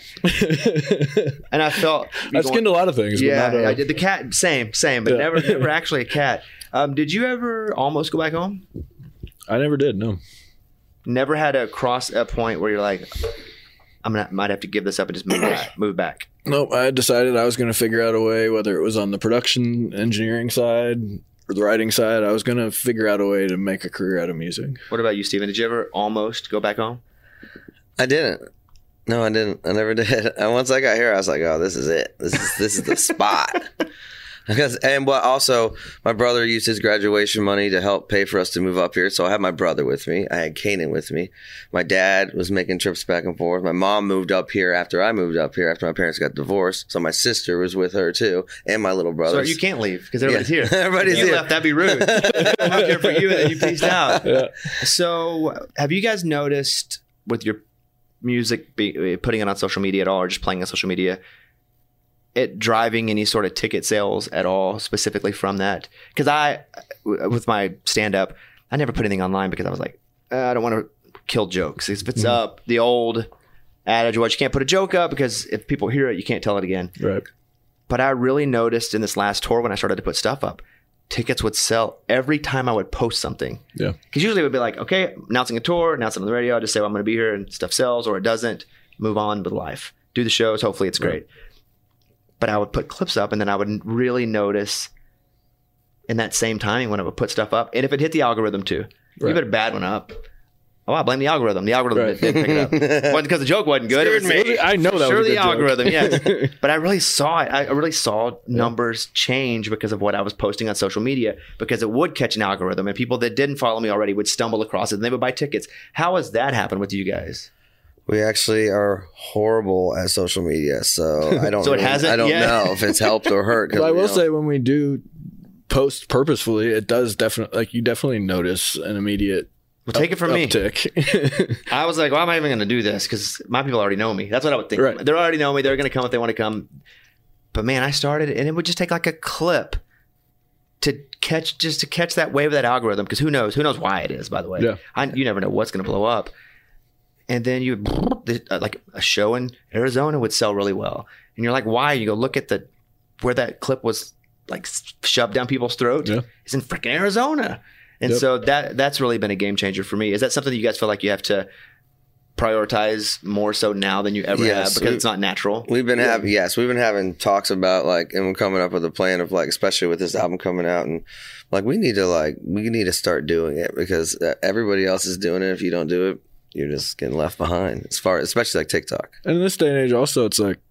And I felt I skinned a lot of things. Yeah, but not I did the cat, same, but never actually a cat. Did you ever almost go back home? I never did. No. Never had a cross a point where you're like, might have to give this up and just move back. Nope. I had decided I was going to figure out a way, whether it was on the production engineering side or the writing side, I was going to figure out a way to make a career out of music. What about you, Steven? Did you ever almost go back home? I didn't. No, I didn't. I never did. And once I got here, I was like, oh, this is it. This is the spot. But also, my brother used his graduation money to help pay for us to move up here. So I had my brother with me. I had Kanan with me. My dad was making trips back and forth. My mom moved up here after I moved up here, after my parents got divorced. So my sister was with her too, and my little brother. So you can't leave because everybody's here. Everybody's if you here. left, that'd be rude. I'm here for you, and then you pieced out. Yeah. So have you guys noticed with your music, putting it on social media at all, or just playing on social media, it driving any sort of ticket sales at all, specifically from that? Because with my stand-up, I never put anything online because I was like, I don't want to kill jokes. If it's up, the old adage was you can't put a joke up because if people hear it, you can't tell it again. Right. But I really noticed in this last tour when I started to put stuff up, tickets would sell every time I would post something. Yeah. Because usually it would be like, okay, announcing a tour, announce it on the radio, I just say, well, I'm going to be here and stuff sells, or it doesn't, move on with life. Do the shows, hopefully it's great. But I would put clips up and then I would really notice in that same timing when I would put stuff up. And if it hit the algorithm too, you put a bad one up. Oh, I blame the algorithm. The algorithm didn't pick it up. It wasn't because the joke wasn't good. It was I know that sure was a the good joke. algorithm, yes. But I really saw it. I really saw numbers change because of what I was posting on social media, because it would catch an algorithm and people that didn't follow me already would stumble across it and they would buy tickets. How has that happened with you guys? We actually are horrible at social media, so I don't. So it hasn't I don't yet? know if it's helped or hurt. 'cause Well, I we will don't- say when we do post purposefully, it does definitely, like, you definitely notice an immediate Well, take it from me. uptick. I was like, why am I even going to do this? Because my people already know me. That's what I would think. Right. They already know me. They're going to come if they want to come. But man, I started and it would just take like a clip to catch that wave of that algorithm. Because who knows why it is, by the way. Yeah. You never know what's going to blow up. And then you like a show in Arizona would sell really well. And you're like, why? You go look at where that clip was like shoved down people's throats. Yeah. It's in freaking Arizona. And Yep. so that's really been a game changer for me. Is that something that you guys feel like you have to prioritize more so now than you ever have because it's not natural? We've been having talks about like, and we're coming up with a plan of like, especially with this album coming out, and like we need to start doing it because everybody else is doing it. If you don't do it, you're just getting left behind. Especially like TikTok. And in this day and age, also, it's like,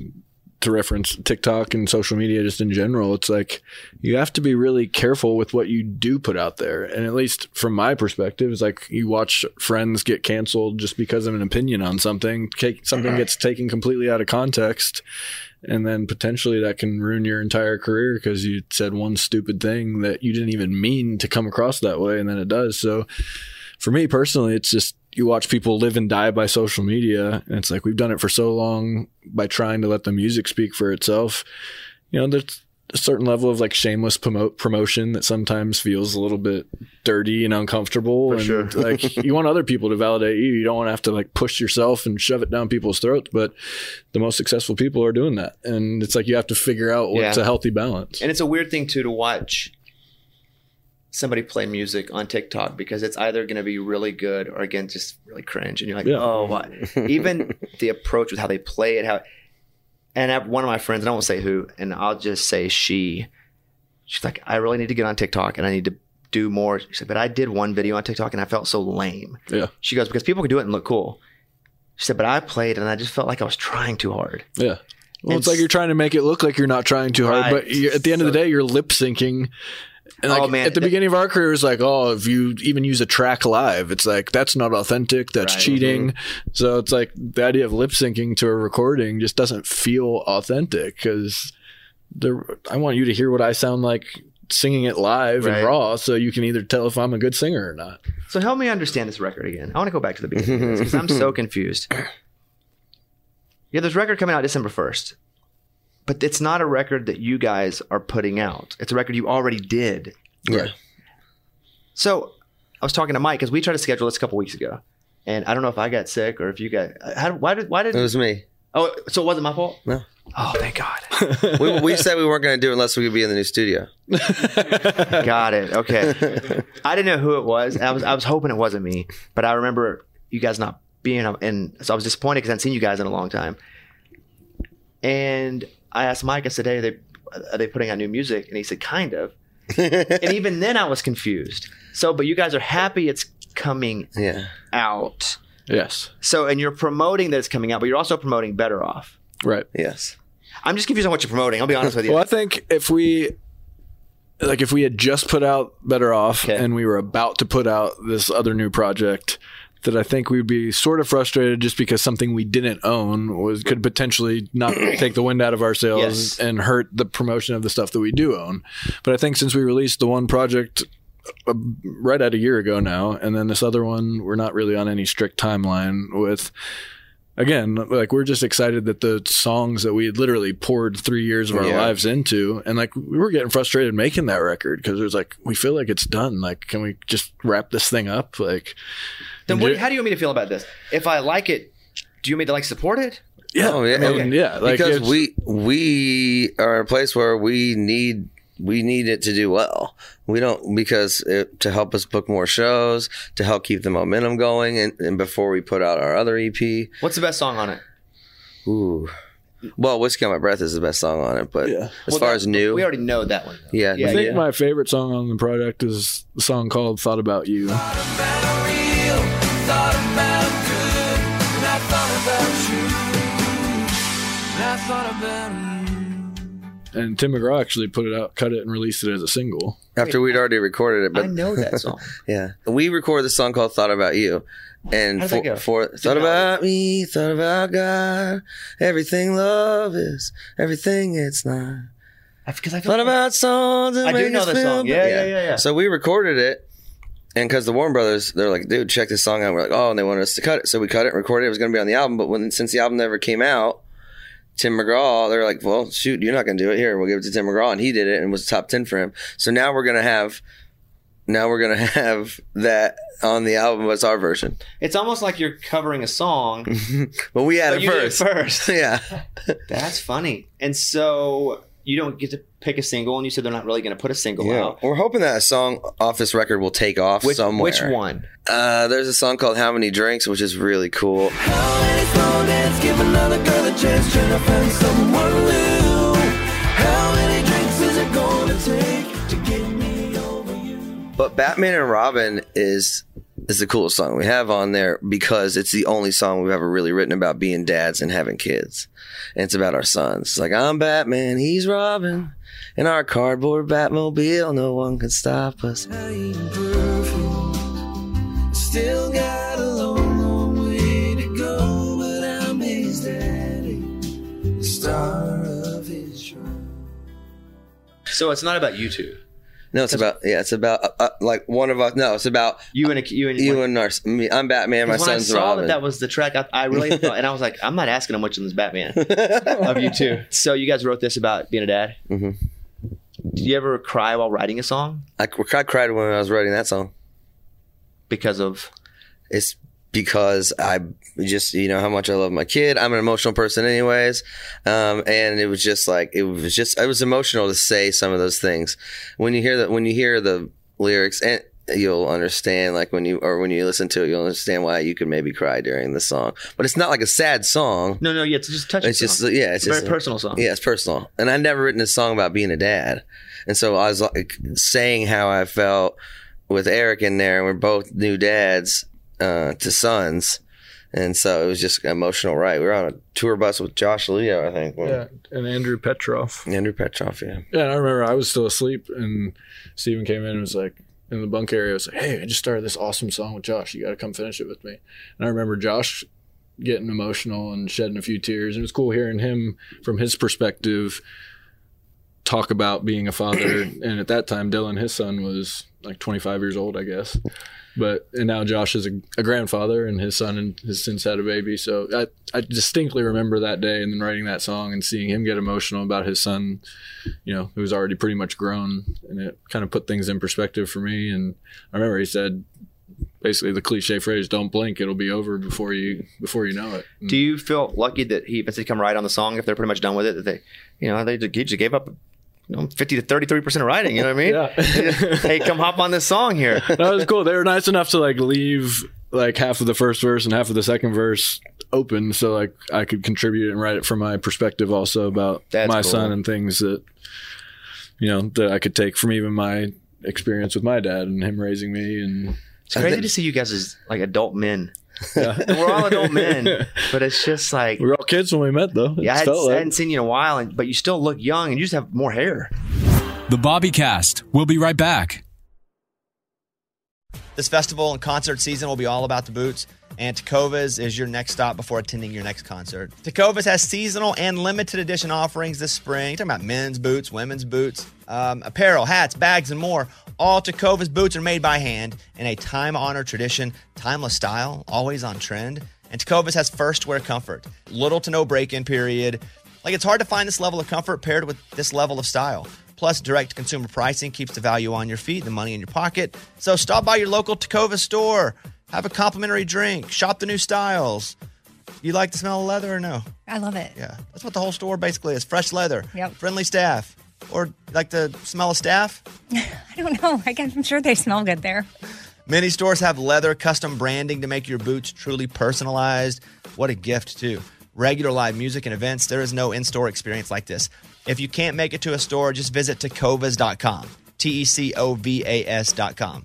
to reference TikTok and social media just in general, it's like you have to be really careful with what you do put out there. And at least from my perspective, it's like you watch friends get canceled just because of an opinion on something. Something gets taken completely out of context, and then potentially that can ruin your entire career because you said one stupid thing that you didn't even mean to come across that way, and then it does. So for me personally, it's just, you watch people live and die by social media, and it's like we've done it for so long by trying to let the music speak for itself. You know, there's a certain level of like shameless promotion that sometimes feels a little bit dirty and uncomfortable. For sure. Like you want other people to validate you. You don't want to have to like push yourself and shove it down people's throats. But the most successful people are doing that, and it's like you have to figure out what's a healthy balance. And it's a weird thing too to watch somebody play music on TikTok because it's either going to be really good or again just really cringe, and you're like, oh, what? Even the approach with how they play it, and I have one of my friends, and I won't say who, and I'll just say she's like, I really need to get on TikTok and I need to do more. She said, but I did one video on TikTok and I felt so lame. Yeah. She goes, because people can do it and look cool. She said, but I played and I just felt like I was trying too hard. Yeah. Well, it's like you're trying to make it look like you're not trying too hard, but at the end of the day, you're lip syncing. And like at the beginning of our career, it's like, oh, if you even use a track live, it's like, that's not authentic. That's cheating. Mm-hmm. So it's like the idea of lip syncing to a recording just doesn't feel authentic because I want you to hear what I sound like singing it live and raw, so you can either tell if I'm a good singer or not. So help me understand this record again. I want to go back to the beginning because I'm so confused. Yeah, there's a record coming out December 1st. But it's not a record that you guys are putting out. It's a record you already did. Yeah. So I was talking to Mike because we tried to schedule this a couple weeks ago, and I don't know if I got sick or if you got. Why did? It was me. Oh, so it wasn't my fault? No. Oh, thank God. we said we weren't going to do it unless we could be in the new studio. Got it. Okay. I didn't know who it was. I was hoping it wasn't me, but I remember you guys not being, and so I was disappointed because I hadn't seen you guys in a long time. And I asked Mike, I said, hey, are they putting out new music? And he said, kind of. And even then I was confused. So, but you guys are happy it's coming out. Yes. So, and you're promoting that it's coming out, but you're also promoting Better Off. Right. Yes. I'm just confused on what you're promoting. I'll be honest with you. Well, I think if we had just put out Better Off and we were about to put out this other new project, that I think we'd be sort of frustrated just because something we didn't own could potentially not take the wind out of our sails and hurt the promotion of the stuff that we do own. But I think since we released the one project right at a year ago now, and then this other one, we're not really on any strict timeline with. Again, like we're just excited that the songs that we had literally poured 3 years of our lives into, and like we were getting frustrated making that record because it was like, we feel like it's done. Like, can we just wrap this thing up? Like, then how do you want me to feel about this? If I like it, do you want me to like support it? Yeah, Oh, yeah. I mean, yeah, like because it's- we are in a place where we need it to do well. We don't, because to help us book more shows, to help keep the momentum going, and before we put out our other EP. What's the best song on it? Ooh. Well, Whiskey on My Breath is the best song on it, but Yeah. as far as new, We already know that one. Though. yeah, I think my favorite song on the project is the song called "Thought About You." And Tim McGraw actually put it out, cut it, and released it as a single. after we'd already recorded it. But I know that song. yeah, we recorded the song called "Thought About You," and How'd that go? thought about me, thought about God, everything love is, everything it's not. Because I feel Thought about songs. I do know the song. Yeah. So we recorded it, and because the Warren Brothers, they're like, "Dude, check this song out." We're like, "Oh," and they wanted us to cut it, so we cut it, and recorded it. It was going to be on the album, but since the album never came out, Tim McGraw, they're like, "Well, shoot, you're not going to do it here. We'll give it to Tim McGraw," and he did it, and it was top 10 for him. So now we're gonna have that on the album. But it's our version, It's almost like you're covering a song. but we had But it you did it first. first. Yeah. That's funny. And so you don't get to pick a single, and you said they're not really going to put a single Yeah, out. we're hoping that a song off this record will take off somewhere. Which one? There's a song called "How Many Drinks," which is really cool. How many slow dance? Give another girl a chance, trying to find someone new. How many drinks is it gonna take to get me over you? But "Batman and Robin" is the coolest song we have on there because it's the only song we've ever really written about being dads and having kids. And it's about our sons. It's like, I'm Batman, he's Robin. In our cardboard Batmobile, no one can stop us. I ain't perfect. Still got a long, long way to go, but I'm his daddy, the star of his show. So it's not about you two. No, it's about like one of us. No, it's about You and me. I'm Batman, my when I son's saw Robin. that was the track, I really thought, and I was like, I'm not asking him which one's Batman of you two. So you guys wrote this about being a dad. Mhm. Did you ever cry while writing a song I cried when I was writing that song. because of? It's because I just, how much I love my kid. I'm an emotional person anyways. And it was just like, it was emotional to say some of those things. When you hear the lyrics, and you'll understand, like when you listen to it, you'll understand why you could maybe cry during the song. But it's not like a sad song. No, yeah, it's just touching. It's just, song. yeah, it's a just very personal song. Yeah, it's personal. And I'd never written a song about being a dad. And so I was like saying how I felt with Eric in there, and we're both new dads to sons. And so it was just emotional, right? We were on a tour bus with Josh Leo, I think. Yeah, and Andrew Petrov. Andrew Petrov, yeah. Yeah, and I remember I was still asleep, and Steven came in and was like, in the bunk area, was like, "Hey, I just started this awesome song with Josh. You got to come finish it with me." And I remember Josh getting emotional and shedding a few tears. And it was cool hearing him from his perspective talk about being a father. And at that time, Dylan, his son, was like 25 years old, I guess. And now Josh is a grandfather, and his son has since had a baby. So I distinctly remember that day and then writing that song and seeing him get emotional about his son, who was already pretty much grown. And it kind of put things in perspective for me. And I remember he said, basically the cliche phrase, "Don't blink, it'll be over before you know it." Do you feel lucky that he eventually come right on the song if they're pretty much done with it? That they just gave up 50 to 33% of writing, you know what I mean? Yeah. Hey, come hop on this song here. That was cool. They were nice enough to like leave like half of the first verse and half of the second verse open, so like I could contribute and write it from my perspective also about That's my cool. son and things that that I could take from even my experience with my dad and him raising me. And It's crazy to see you guys as like adult men. yeah. We're all adult men, but it's just like, We were all kids when we met, though. yeah, I It felt like. hadn't seen you in a while, but you still look young, and you just have more hair. The Bobby Cast. We'll be right back. This festival and concert season will be all about the boots, and Tecovas is your next stop before attending your next concert. Tecovas has seasonal and limited edition offerings this spring. You're talking about men's boots, women's boots, apparel, hats, bags, and more. All Tecovas boots are made by hand in a time-honored tradition, timeless style, always on trend. And Tecovas has first wear comfort, little to no break-in period. Like, it's hard to find this level of comfort paired with this level of style. Plus, direct consumer pricing keeps the value on your feet, the money in your pocket. So stop by your local Tecovas store, have a complimentary drink, shop the new styles. You like the smell of leather or no? I love it. Yeah. That's what the whole store basically is. Fresh leather. Yep. Friendly staff. Or like the smell of staff? I don't know. I'm sure they smell good there. Many stores have leather custom branding to make your boots truly personalized. What a gift, too. Regular live music and events, there is no in-store experience like this. If you can't make it to a store, just visit tecovas.com. TECOVAS.com.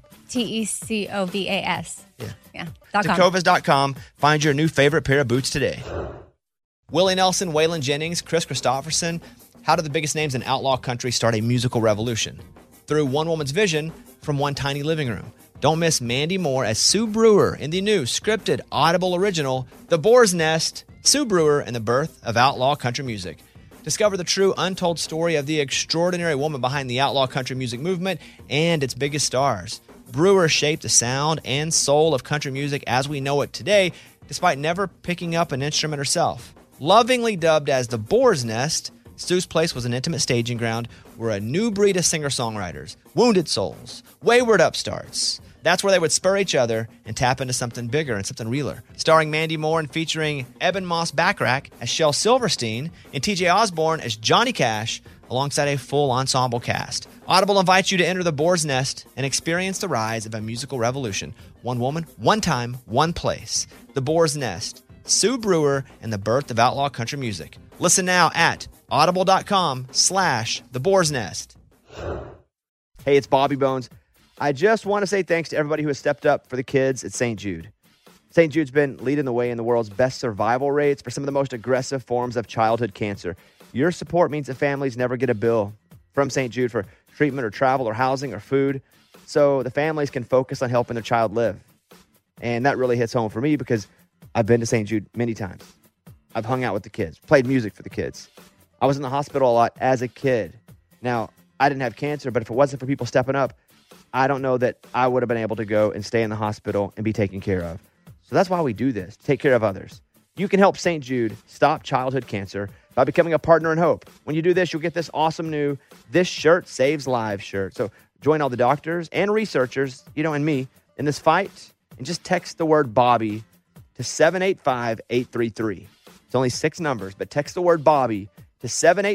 TECOVAS. Yeah. .com. Tecovas.com. Find your new favorite pair of boots today. Willie Nelson, Waylon Jennings, Chris Christopherson. How did the biggest names in outlaw country start a musical revolution? Through one woman's vision from one tiny living room. Don't miss Mandy Moore as Sue Brewer in the new scripted Audible original, The Boar's Nest, Sue Brewer and the Birth of Outlaw Country Music. Discover the true untold story of the extraordinary woman behind the outlaw country music movement and its biggest stars. Brewer shaped the sound and soul of country music as we know it today, despite never picking up an instrument herself. Lovingly dubbed as the Boar's Nest, Sue's place was an intimate staging ground where a new breed of singer-songwriters, wounded souls, wayward upstarts, that's where they would spur each other and tap into something bigger and something realer. Starring Mandy Moore and featuring Eben Moss Backrack as Shel Silverstein and TJ Osborne as Johnny Cash, alongside a full ensemble cast. Audible invites you to enter the Boar's Nest and experience the rise of a musical revolution. One woman, one time, one place. The Boar's Nest, Sue Brewer, and the birth of outlaw country music. Listen now at audible.com/The Boar's Nest. Hey, it's Bobby Bones. I just want to say thanks to everybody who has stepped up for the kids at St. Jude. St. Jude's been leading the way in the world's best survival rates for some of the most aggressive forms of childhood cancer. Your support means that families never get a bill from St. Jude for treatment or travel or housing or food, so the families can focus on helping their child live. And that really hits home for me because I've been to St. Jude many times. I've hung out with the kids, played music for the kids. I was in the hospital a lot as a kid. Now, I didn't have cancer, but if it wasn't for people stepping up, I don't know that I would have been able to go and stay in the hospital and be taken care of. So that's why we do this, to take care of others. You can help St. Jude stop childhood cancer by becoming a partner in hope. When you do this, you'll get this awesome new This Shirt Saves Lives shirt. So join all the doctors and researchers, and me, in this fight, and just text the word Bobby to 785-833. It's only 6 numbers, but text the word Bobby to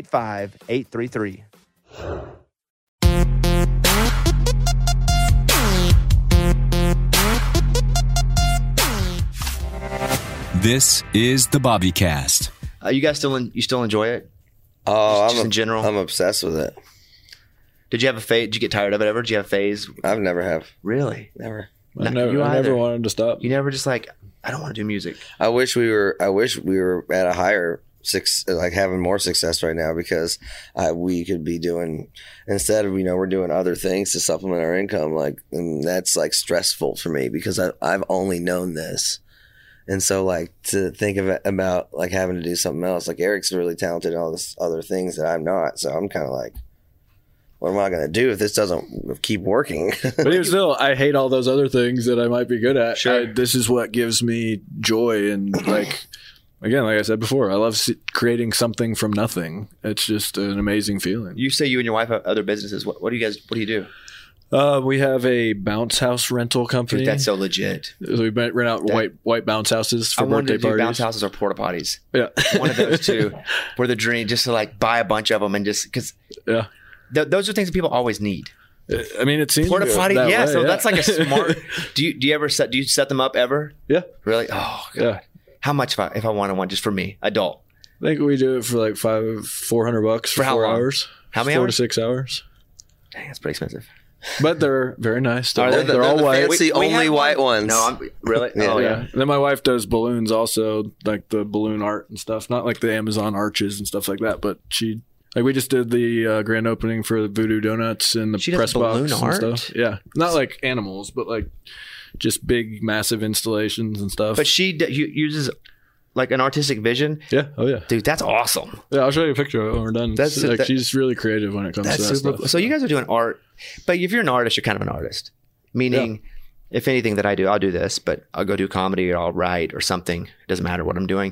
785-833. This is the Bobbycast. You guys still enjoy it? Oh, Just in general? I'm obsessed with it. Did you have a phase? Did you get tired of it ever? Did you have a phase? I've never have. Really? Never. I You never either. wanted to stop. You never just like, I don't want to do music. I wish we were at a higher having more success right now because we could be doing, instead of, we're doing other things to supplement our income. And that's stressful for me because I've only known this. And so to think of it about having to do something else, Eric's really talented in all this other things that I'm not. So I'm kind of what am I going to do if this doesn't keep working? But even still, I hate all those other things that I might be good at. Sure. This is what gives me joy. And again, like I said before, I love creating something from nothing. It's just an amazing feeling. You say you and your wife have other businesses. What do you do? We have a bounce house rental company. Dude, that's so legit. So we rent out white bounce houses for I wanted birthday to do parties. bounce houses or porta potties. Yeah. One of those two were the dream, just to buy a bunch of them and just because Yeah. those are things that people always need. I mean, it seems Porta potty, that yeah. way, So that's a smart. Do you ever set? Do you set them up ever? Yeah. Really? Oh god. Yeah. How much if I wanted one just for me, adult? I think we do it for $400 for how 4 long? hours. How many 4 hours? to 6 hours. Dang, that's pretty expensive. But they're very nice. Are they? They're all white. Fancy We only have white ones. No, I'm really. Yeah. Oh Yeah. yeah. And then my wife does balloons also, the balloon art and stuff. Not like the Amazon arches and stuff like that, but she we just did the grand opening for the Voodoo Donuts and the She does press balloon box art? and stuff. Yeah. Not like animals, but just big massive installations and stuff. But she uses an artistic vision. yeah. Oh yeah. Dude, that's awesome. Yeah, I'll show you a picture of it when we're done. That's- She's really creative when it comes That's to that super stuff. cool. So you guys are doing art, but if you're an artist, you're kind of an artist. Meaning, if anything that I do, I'll do this, but I'll go do comedy or I'll write or something. It doesn't matter what I'm doing.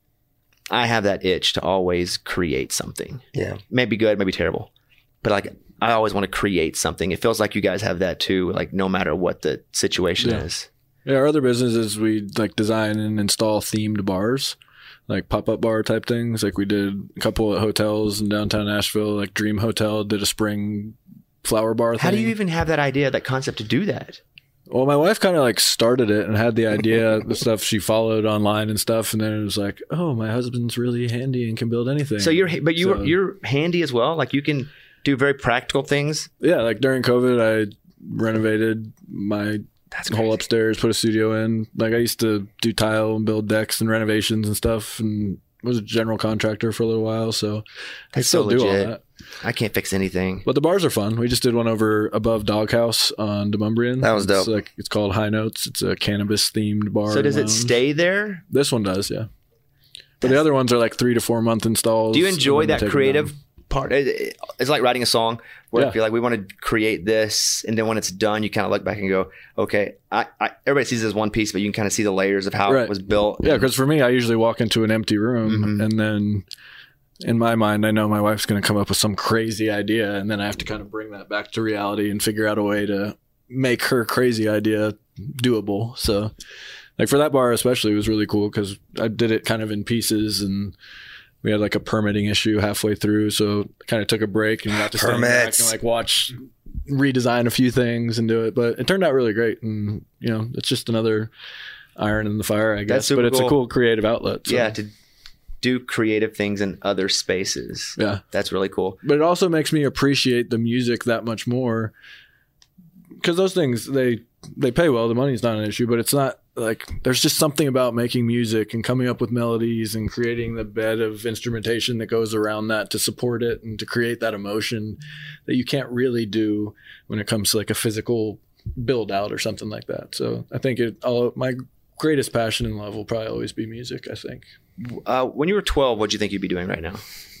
I have that itch to always create something. Yeah. Maybe good, maybe terrible, but I always want to create something. It feels like you guys have that too. No matter what the situation is. Yeah, our other business is we like design and install themed bars, like pop-up bar type things. Like we did a couple at hotels in downtown Nashville, like Dream Hotel did a spring flower bar thing. How do you even have that idea, that concept to do that? Well, my wife kind of like started it and had the idea, the stuff she followed online and stuff, and then it was like, oh, my husband's really handy and can build anything. So you're handy as well. Like you can do very practical things. Yeah, like during COVID, I renovated my whole upstairs, put a studio in. Like I used to do tile and build decks and renovations and stuff, and was a general contractor for a little while. So I still do all that. I can't fix anything. But the bars are fun. We just did one over above Doghouse on Demumbrian. That was dope. It's called High Notes. It's a cannabis themed bar. So does lounge. it stay there? This one does, yeah. But the other ones are like 3 to 4 month installs. Do you enjoy and then that take them creative down. part? It's like writing a song where Yeah. you're like, we want to create this, and then when it's done, you kind of look back and go, okay, everybody sees it as one piece, but you can kind of see the layers of how it Right. was built. Yeah, because for me, I usually walk into an empty room Mm-hmm. and then in my mind, I know my wife's going to come up with some crazy idea, and then I have to kind of bring that back to reality and figure out a way to make her crazy idea doable. So like for that bar especially, it was really cool because I did it kind of in pieces, and we had like a permitting issue halfway through. So I kind of took a break and got to stand back Permits. and like watch, redesign a few things and do it. But it turned out really great. And, you know, it's just another iron in the fire, I guess. super But it's cool. a cool creative outlet. So. Yeah, to do creative things in other spaces. Yeah. That's really cool. But it also makes me appreciate the music that much more, because those things, they pay well. The money's not an issue, but it's not like, there's just something about making music and coming up with melodies and creating the bed of instrumentation that goes around that to support it and to create that emotion that you can't really do when it comes to like a physical build out or something like that. So I think my greatest passion and love will probably always be music, I think. When you were 12, what do you think you'd be doing right now?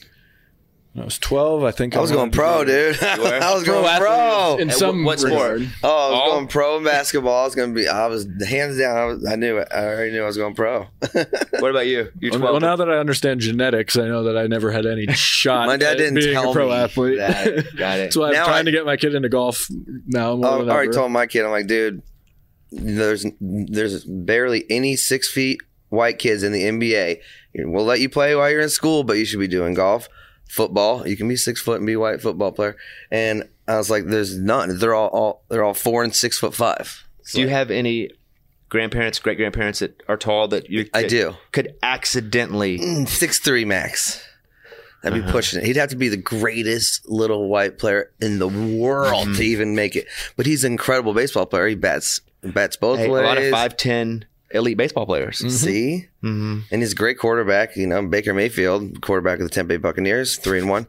When I was 12, I think I was going wanted to pro, be- dude. I was going athlete pro. in At some what sport? regard. Oh, I was All? going pro in basketball. I was hands down. I knew it. I already knew I was going pro. What about you? You're 12. Well, now that I understand genetics, I know that I never had any shot My dad at didn't being tell a pro me athlete. that. Got it. So I'm Now trying I- to get my kid into golf now more I than already ever. told my kid, I'm like, dude, there's barely any 6 feet white kids in the NBA. We'll let you play while you're in school, but you should be doing golf, football. You can be 6 foot and be a white football player. And I was like, there's none. They're all 4 and 6'5". Do you have any grandparents, great grandparents that are tall that you I do. could accidentally 6'3" max. I'd be pushing it. He'd have to be the greatest little white player in the world to even make it. But he's an incredible baseball player. He bats both a ways. lot of 5'10" elite baseball players. See? Mm-hmm. And he's a great quarterback. You know, Baker Mayfield, quarterback of the Tampa Bay Buccaneers, 3-1.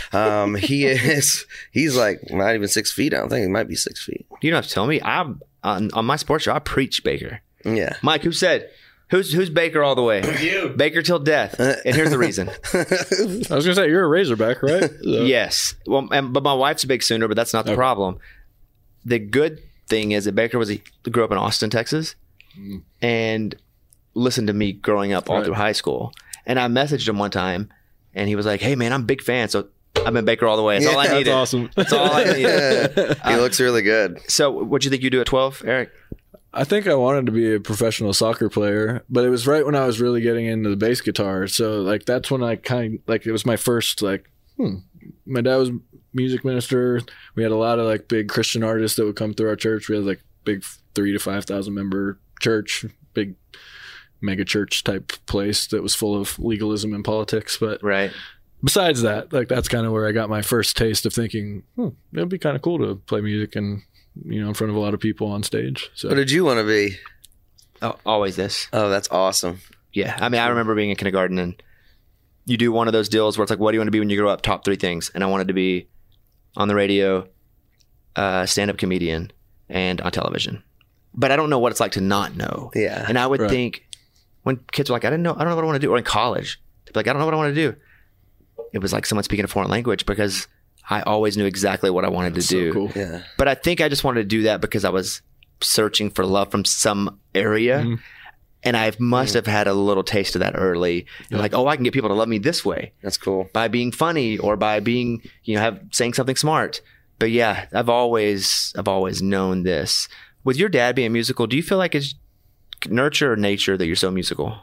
He's like not even 6 feet. I don't think he might be 6 feet. You don't have to tell me. I'm on my sports show. I preach Baker. Yeah. Mike, who said who's Baker all the way? You. Baker till death. And here's the reason. I was going to say, you're a Razorback, right? So- Yes. Well, but my wife's a big Sooner, but that's not the problem. The good thing is that Baker grew up in Austin, Texas, and listened to me growing up all Right. through high school. And I messaged him one time, and he was like, "Hey, man, I'm a big fan, so I've been Baker all the way. That's all I Yeah, needed. That's awesome. That's all I needed." He looks really good. So, what do you think you do at 12, Eric? I think I wanted to be a professional soccer player, but it was right when I was really getting into the bass guitar. So like that's when I it was my first my dad was music minister. We had a lot of like big Christian artists that would come through our church. We had like big 3,000 to 5,000 member church, big mega church type place that was full of legalism and politics. But Right. besides that, like that's kind of where I got my first taste of thinking, it'd be kind of cool to play music and, you know, in front of a lot of people on stage. So What did you want to be? Oh, always this. Oh, that's awesome. Yeah. I mean, I remember being in kindergarten, and you do one of those deals where it's like, what do you want to be when you grow up? Top 3 things. And I wanted to be on the radio, stand-up comedian, and on television. But I don't know what it's like to not know. Yeah. And I would Right. think when kids were like, I don't know what I want to do. Or in college, they'd be like, I don't know what I want to do. It was like someone speaking a foreign language, because I always knew exactly what I wanted to so do. cool. Yeah. But I think I just wanted to do that because I was searching for love from some area. Mm-hmm. And I must have had a little taste of that early. And like, oh, I can get people to love me this way That's cool. by being funny or by being, saying something smart. But yeah, I've always known this. With your dad being musical, do you feel like nurture or nature that you're so musical?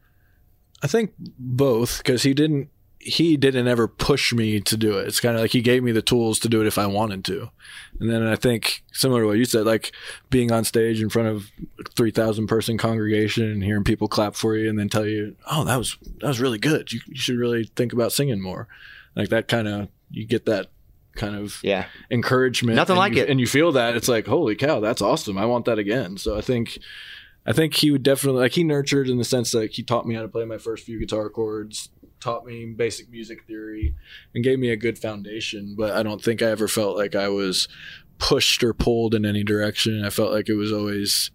I think both, because he didn't ever push me to do it. It's kind of like he gave me the tools to do it if I wanted to. And then I think, similar to what you said, like being on stage in front of a 3,000 person congregation and hearing people clap for you and then tell you, oh, that was really good. You should really think about singing more. Like that kind of, you get that kind of encouragement. Nothing like it. And you feel that. It's like, holy cow, that's awesome. I want that again. So I think he would definitely, like, he nurtured in the sense that he taught me how to play my first few guitar chords, taught me basic music theory, and gave me a good foundation. But I don't think I ever felt like I was pushed or pulled in any direction. I felt like it was always,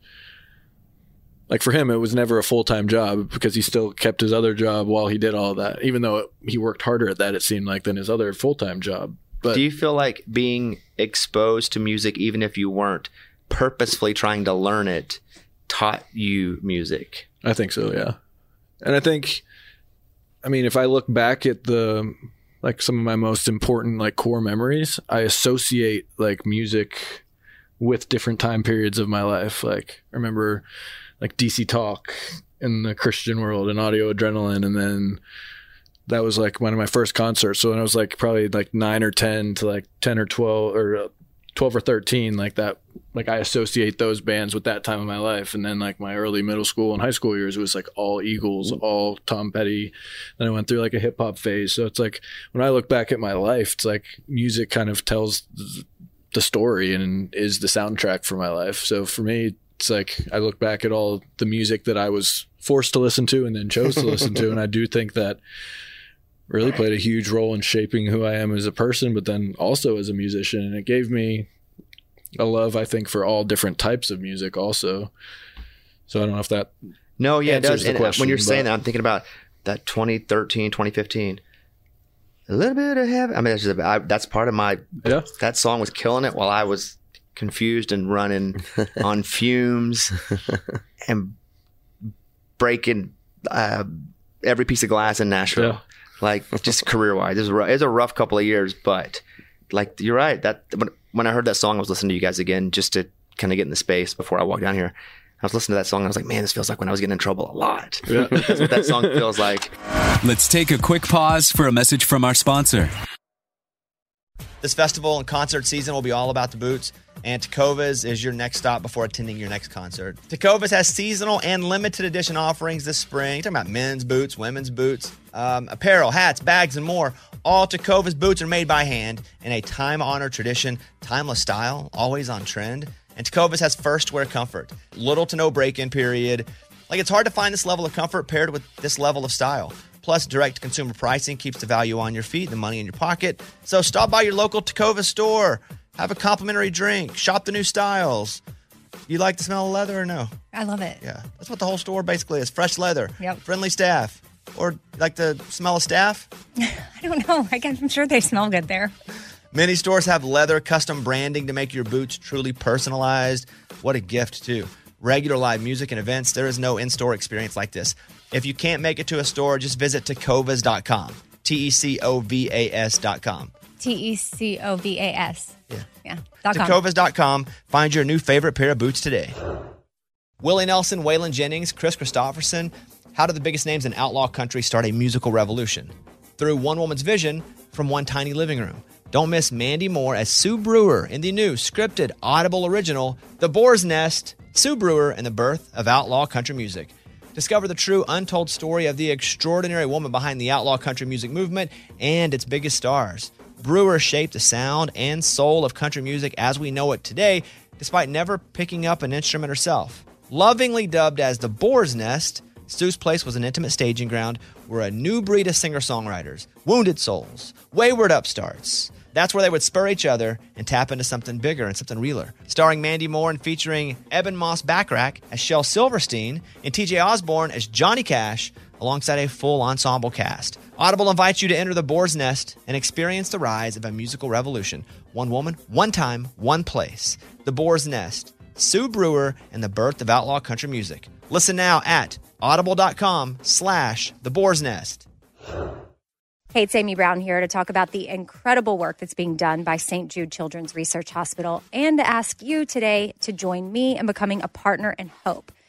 like, for him, it was never a full-time job, because he still kept his other job while he did all that, even though he worked harder at that, it seemed like, than his other full-time job. But do you feel like being exposed to music, even if you weren't purposefully trying to learn it, taught you music? I think so, yeah. And I think, I mean, if I look back at some of my most important, like, core memories, I associate, like, music with different time periods of my life. Like, I remember, like, DC Talk in the Christian world and Audio Adrenaline, and then that was like one of my first concerts. So when I was like probably like 9 or 10 to like 10 or 12 or 12 or 13, like that, like I associate those bands with that time of my life. And then like my early middle school and high school years was like all Eagles, all Tom Petty. Then I went through like a hip hop phase. So it's like when I look back at my life, it's like music kind of tells the story and is the soundtrack for my life. So for me, it's like I look back at all the music that I was forced to listen to and then chose to listen to. And I do think that really played a huge role in shaping who I am as a person, but then also as a musician. And it gave me a love, I think, for all different types of music also. So I don't know if that it does. the And question, when you're saying that, I'm thinking about that 2013, 2015. A little bit of heaven. I mean, that's part of my, that song was killing it while I was confused and running on fumes and breaking every piece of glass in Nashville. Yeah. Like, just career-wise. It was a rough couple of years, but like, you're right. That when I heard that song, I was listening to you guys again just to kind of get in the space before I walked down here. I was listening to that song and I was like, man, this feels like when I was getting in trouble a lot. Yeah. That's what that song feels like. Let's take a quick pause for a message from our sponsor. This festival and concert season will be all about the boots, and Tecovas is your next stop before attending your next concert. Tecovas has seasonal and limited edition offerings this spring. You're talking about men's boots, women's boots, apparel, hats, bags, and more. All Tecovas boots are made by hand in a time-honored tradition, timeless style, always on trend. And Tecovas has first wear comfort, little to no break-in period. Like, it's hard to find this level of comfort paired with this level of style. Plus, direct-to-consumer pricing keeps the value on your feet, the money in your pocket. So stop by your local Tecovas store. Have a complimentary drink. Shop the new styles. You like the smell of leather or no? I love it. Yeah. That's what the whole store basically is. Fresh leather. Yep. Friendly staff. Or like the smell of staff? I don't know. I'm sure they smell good there. Many stores have leather custom branding to make your boots truly personalized. What a gift, too. Regular live music and events. There is no in-store experience like this. If you can't make it to a store, just visit Tecovas.com. Tecovas.com. Tecovas. Yeah. Tecovas.com. Find your new favorite pair of boots today. Willie Nelson, Waylon Jennings, Chris Christopherson. How did the biggest names in outlaw country start a musical revolution? Through one woman's vision from one tiny living room. Don't miss Mandy Moore as Sue Brewer in the new scripted Audible original, The Boar's Nest, Sue Brewer and the Birth of Outlaw Country Music. Discover the true untold story of the extraordinary woman behind the outlaw country music movement and its biggest stars. Brewer shaped the sound and soul of country music as we know it today, despite never picking up an instrument herself. Lovingly dubbed as the Boar's Nest, Sue's place was an intimate staging ground where a new breed of singer-songwriters, wounded souls, wayward upstarts, that's where they would spur each other and tap into something bigger and something realer. Starring Mandy Moore and featuring Eben Moss Backrack as Shel Silverstein and TJ Osborne as Johnny Cash, alongside a full ensemble cast. Audible invites you to enter the Boar's Nest and experience the rise of a musical revolution. One woman, one time, one place. The Boar's Nest, Sue Brewer, and the birth of outlaw country music. Listen now at audible.com/The Boar's Nest. Hey, it's Amy Brown here to talk about the incredible work that's being done by St. Jude Children's Research Hospital and to ask you today to join me in becoming a partner in hope.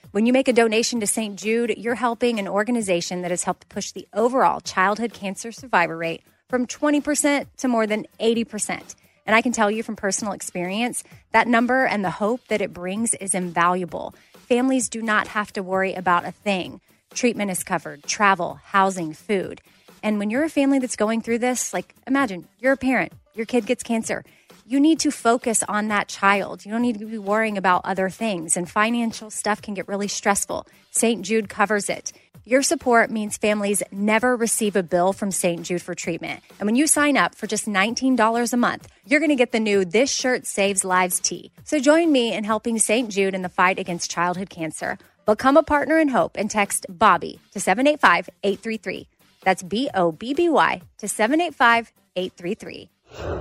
When you make a donation to St. Jude, you're helping an organization that has helped push the overall childhood cancer survivor rate from 20% to more than 80%. And I can tell you from personal experience, that number and the hope that it brings is invaluable. Families do not have to worry about a thing. Treatment is covered, travel, housing, food. And when you're a family that's going through this, like imagine you're a parent, your kid gets cancer. You need to focus on that child. You don't need to be worrying about other things. And financial stuff can get really stressful. St. Jude covers it. Your support means families never receive a bill from St. Jude for treatment. And when you sign up for just $19 a month, you're going to get the new This Shirt Saves Lives tee. So join me in helping St. Jude in the fight against childhood cancer. Become a partner in hope and text Bobby to 785-833. That's BOBBY to 785-833.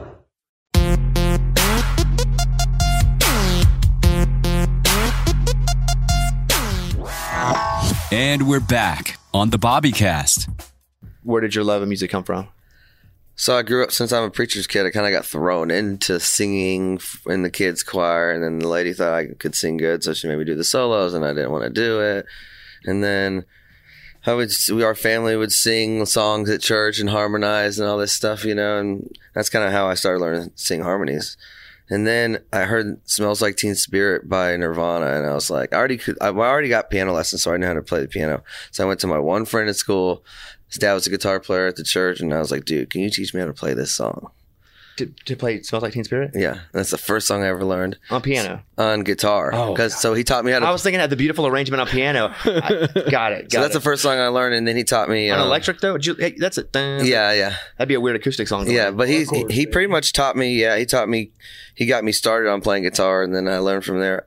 And we're back on the Bobbycast. Where did your love of music come from? So I grew up, since I'm a preacher's kid, I kind of got thrown into singing in the kids' choir. And then the lady thought I could sing good, so she made me do the solos, and I didn't want to do it. And then our family would sing songs at church and harmonize and all this stuff, and that's kind of how I started learning to sing harmonies. And then I heard Smells Like Teen Spirit by Nirvana, and I was like, I already got piano lessons, so I knew how to play the piano. So I went to my one friend at school. His dad was a guitar player at the church, and I was like, dude, can you teach me how to play this song? To play Smells Like Teen Spirit? Yeah, that's the first song I ever learned. On piano? On guitar. Oh, so he taught me how to... I was thinking of the beautiful arrangement on piano. Got it. So that's the first song I learned, and then he taught me... On electric, though? That's it. Yeah. That'd be a weird acoustic song. Yeah, but he pretty much taught me... Yeah, he got me started on playing guitar, and then I learned from there.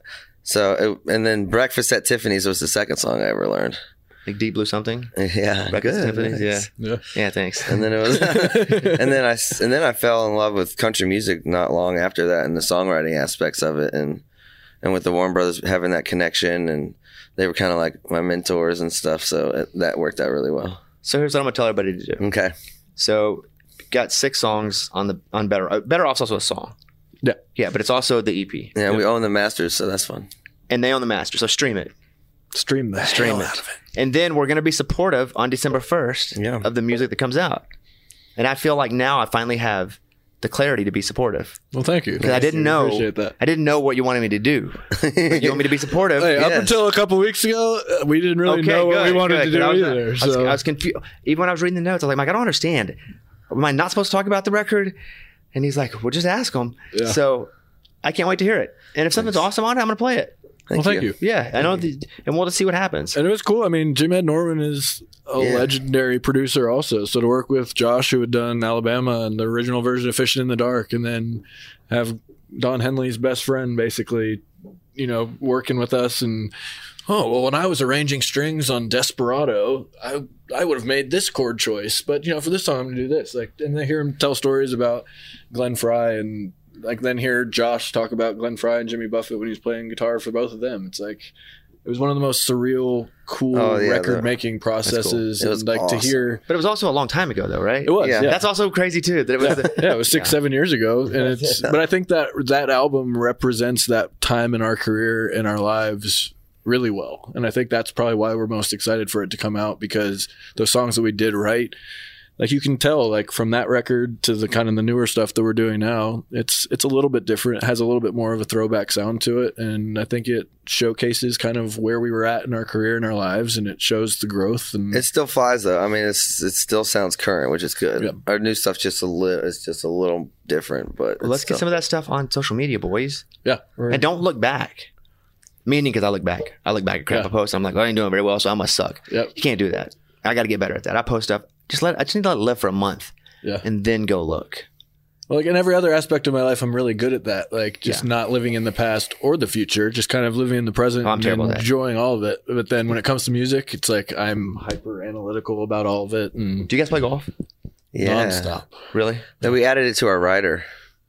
And then Breakfast at Tiffany's was the second song I ever learned. Like Deep Blue something? Yeah. Breakfast at Tiffany's? Nice. Yeah, thanks. And then it was... and then I fell in love with country music not long after that, and the songwriting aspects of it, and with the Warren Brothers having that connection, and they were kind of like my mentors and stuff, so that worked out really well. So here's what I'm going to tell everybody to do. Okay. So got 6 songs on Better. Better Off's also a song. Yeah. Yeah, but it's also the EP. Yeah, we own the masters, so that's fun. And they own the master, so stream it. Stream the Stream hell it. out of it. And then we're going to be supportive on December 1st of the music that comes out. And I feel like now I finally have the clarity to be supportive. Well, thank you. Because I didn't know. Appreciate that. I didn't know what you wanted me to do. You want me to be supportive? Hey, up until a couple weeks ago, we didn't really know what we wanted to do either. I was confused. Even when I was reading the notes, I was like, I don't understand. Am I not supposed to talk about the record? And he's like, well, just ask him. Yeah. So I can't wait to hear it. And if something's awesome on it, I'm going to play it. Thank you. Yeah, I know. And we'll just see what happens. And it was cool. I mean, Jim Ed Norman is a legendary producer also. So to work with Josh, who had done Alabama and the original version of Fishing in the Dark, and then have Don Henley's best friend basically, working with us. And, when I was arranging strings on Desperado, I would have made this chord choice. But, for this song, I'm going to do this. And then hear him tell stories about Glenn Frey and then hear Josh talk about Glenn Frey and Jimmy Buffett when he's playing guitar for both of them. It's like, it was one of the most surreal, cool record-making processes. Cool. It was awesome. To hear. But it was also a long time ago, though, right? It was, yeah. That's also crazy, too. That it was it was 6-7 years ago. And but I think that album represents that time in our career, in our lives really well. And I think that's probably why we're most excited for it to come out, because those songs that we did write, you can tell, from that record to the kind of the newer stuff that we're doing now, it's a little bit different. It has a little bit more of a throwback sound to it. And I think it showcases kind of where we were at in our career and our lives, and it shows the growth. And it still flies, though. I mean, it still sounds current, which is good. Yeah. Our new stuff's just a little different, but let's get some of that stuff on social media, boys. Yeah. And don't look back. Meaning, because I look back at crap I post. I'm like, I ain't doing very well, so I must suck. Yep. You can't do that. I got to get better at that. I post stuff. I just need to let it live for a month. Yeah. And then go look. Well, in every other aspect of my life, I'm really good at that. Not living in the past or the future, just kind of living in the present I'm terrible and at that. enjoying all of it. But then when it comes to music, it's like I'm hyper analytical about all of it. And do you guys play golf? Yeah. Nonstop. Really? Then we added it to our rider.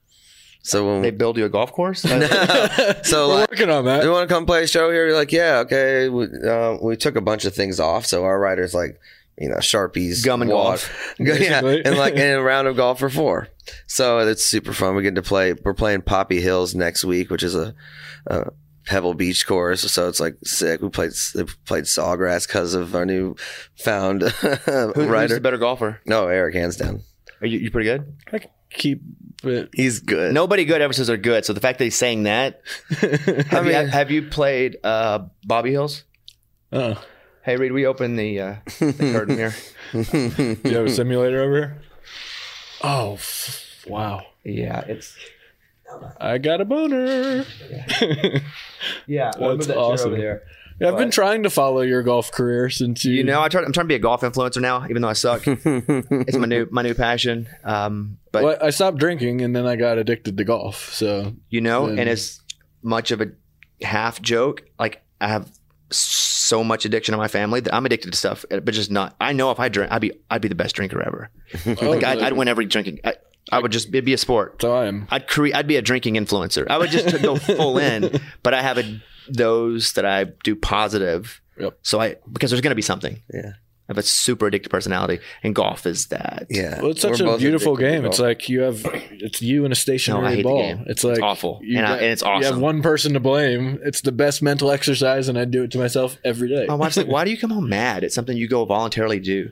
So when they build you a golf course? So we're working on that. Do you want to come play a show here? You're like, yeah, okay. We took a bunch of things off. So our rider's like, Sharpies, gum and golf. Yeah, and in a round of golf for 4. So it's super fun. We get to play. We're playing Poppy Hills next week, which is a Pebble Beach course, so it's like sick. They played Sawgrass because of our new found Who's rider. the better golfer? No, Eric, hands down. Are you pretty good? I keep it. He's good. Nobody good ever says they're good. So the fact that he's saying that, have you played Bobby Hills? Oh, Hey Reed, we open the curtain here. you have a simulator over here? Oh, wow. Yeah, it's I got a boner. yeah. We'll move that chair awesome. over there. Yeah, I've been trying to follow your golf career since you. You know, I'm trying to be a golf influencer now, even though I suck. It's my new passion. But Well, I stopped drinking and then I got addicted to golf. So and it's much of a half joke. Like I have so much addiction in my family that I'm addicted to stuff, but just not. I know if I drink, I'd be the best drinker ever. I'd win every drinking. I would just, it'd be a sport. So I am. I'd be a drinking influencer. I would just go full in, but I have those that I do positive. Yep. So because there's going to be something. Yeah. I have a super addictive personality, and golf is that. Yeah. Well, it's such We're a both beautiful addicted to game. It's golf. like it's you and a stationary No, I hate the ball. game. It's like It's awful. you And it's awesome. You have one person to blame. It's the best mental exercise, and I do it to myself every day. My wife's like, "Why do you come home mad? It's something you go voluntarily do."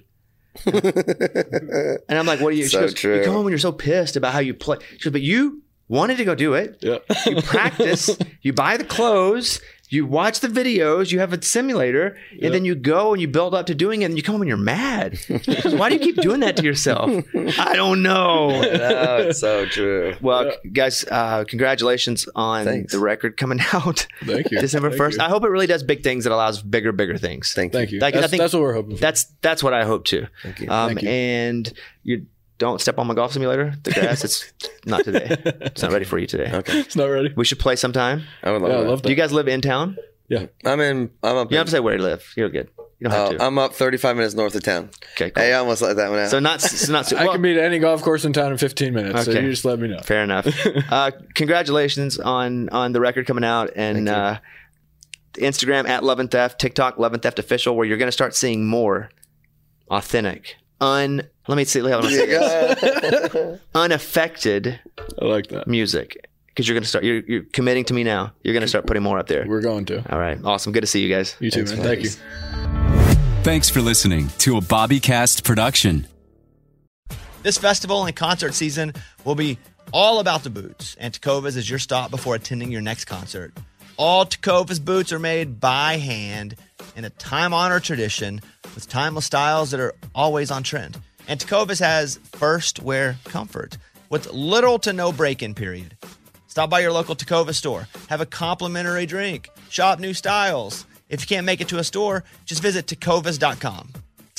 And I'm like, "What do you?" She So goes, true. "You come home and you're so pissed about how you play." She goes, "But you wanted to go do it. Yeah. You practice. You buy the clothes. You watch the videos. You have a simulator, and then you go and you build up to doing it. And you come home and you're mad. She goes, why do you keep doing that to yourself? I don't know." No, it's so true. Well, guys, congratulations on Thanks. the record coming out Thank you. December Thank 1st. you. I hope it really does big things that allows bigger things. Thank Thank you. Like, I That's, think that's what we're hoping for. That's what I hope too. Thank you. Thank you. And you don't step on my golf simulator. The grass, it's not today. It's not ready for you today. Okay. It's not ready. We should play sometime. I would love Yeah, I that. love Do you that. guys live in town? Yeah. I'm up. You don't have to say where you live. You're good. You don't have to. I'm up 35 minutes north of town. Okay, cool. Hey, I almost let that one out. So not I well, can be to any golf course in town in 15 minutes. So Okay. you just let me know. fair enough. Congratulations on the record coming out, and Instagram at Love and Theft, TikTok Love and Theft Official, where you're going to start seeing more authentic, let me see how I'm gonna say this. Unaffected I like that. music, because you're going to start. You're committing to me now. You're going to start putting more up there. We're going to. All right, awesome. Good to see you guys. You too, man. Thank you. Thanks for listening to a BobbyCast production. This festival and concert season will be all about the boots, and Tecovas is your stop before attending your next concert. All Tecovas boots are made by hand in a time-honored tradition with timeless styles that are always on trend. And Tecovas has first wear comfort with little to no break-in period. Stop by your local Tecovas store, have a complimentary drink, shop new styles. If you can't make it to a store, just visit tecovas.com.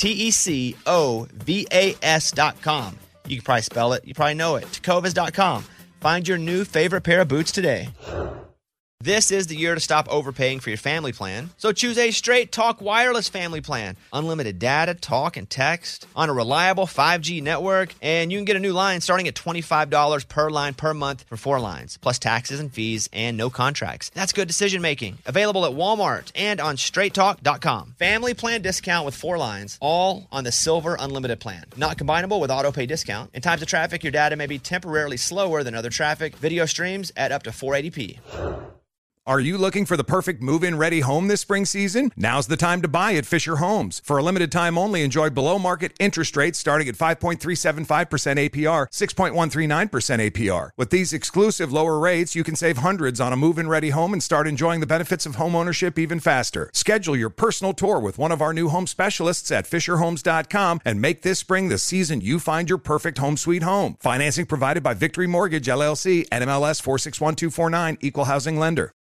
TECOVAS.com. You can probably spell it. You probably know it. Tecovas.com. Find your new favorite pair of boots today. This is the year to stop overpaying for your family plan. So choose a Straight Talk Wireless family plan. Unlimited data, talk, and text on a reliable 5G network. And you can get a new line starting at $25 per line per month for 4 lines, plus taxes and fees and no contracts. That's good decision making. Available at Walmart and on straighttalk.com. Family plan discount with 4 lines, all on the Silver Unlimited plan. Not combinable with auto pay discount. In times of traffic, your data may be temporarily slower than other traffic. Video streams at up to 480p. Are you looking for the perfect move-in ready home this spring season? Now's the time to buy at Fisher Homes. For a limited time only, enjoy below-market interest rates starting at 5.375% APR, 6.139% APR. With these exclusive lower rates, you can save hundreds on a move-in ready home and start enjoying the benefits of home ownership even faster. Schedule your personal tour with one of our new home specialists at FisherHomes.com and make this spring the season you find your perfect home sweet home. Financing provided by Victory Mortgage, LLC, NMLS 461249, Equal Housing Lender.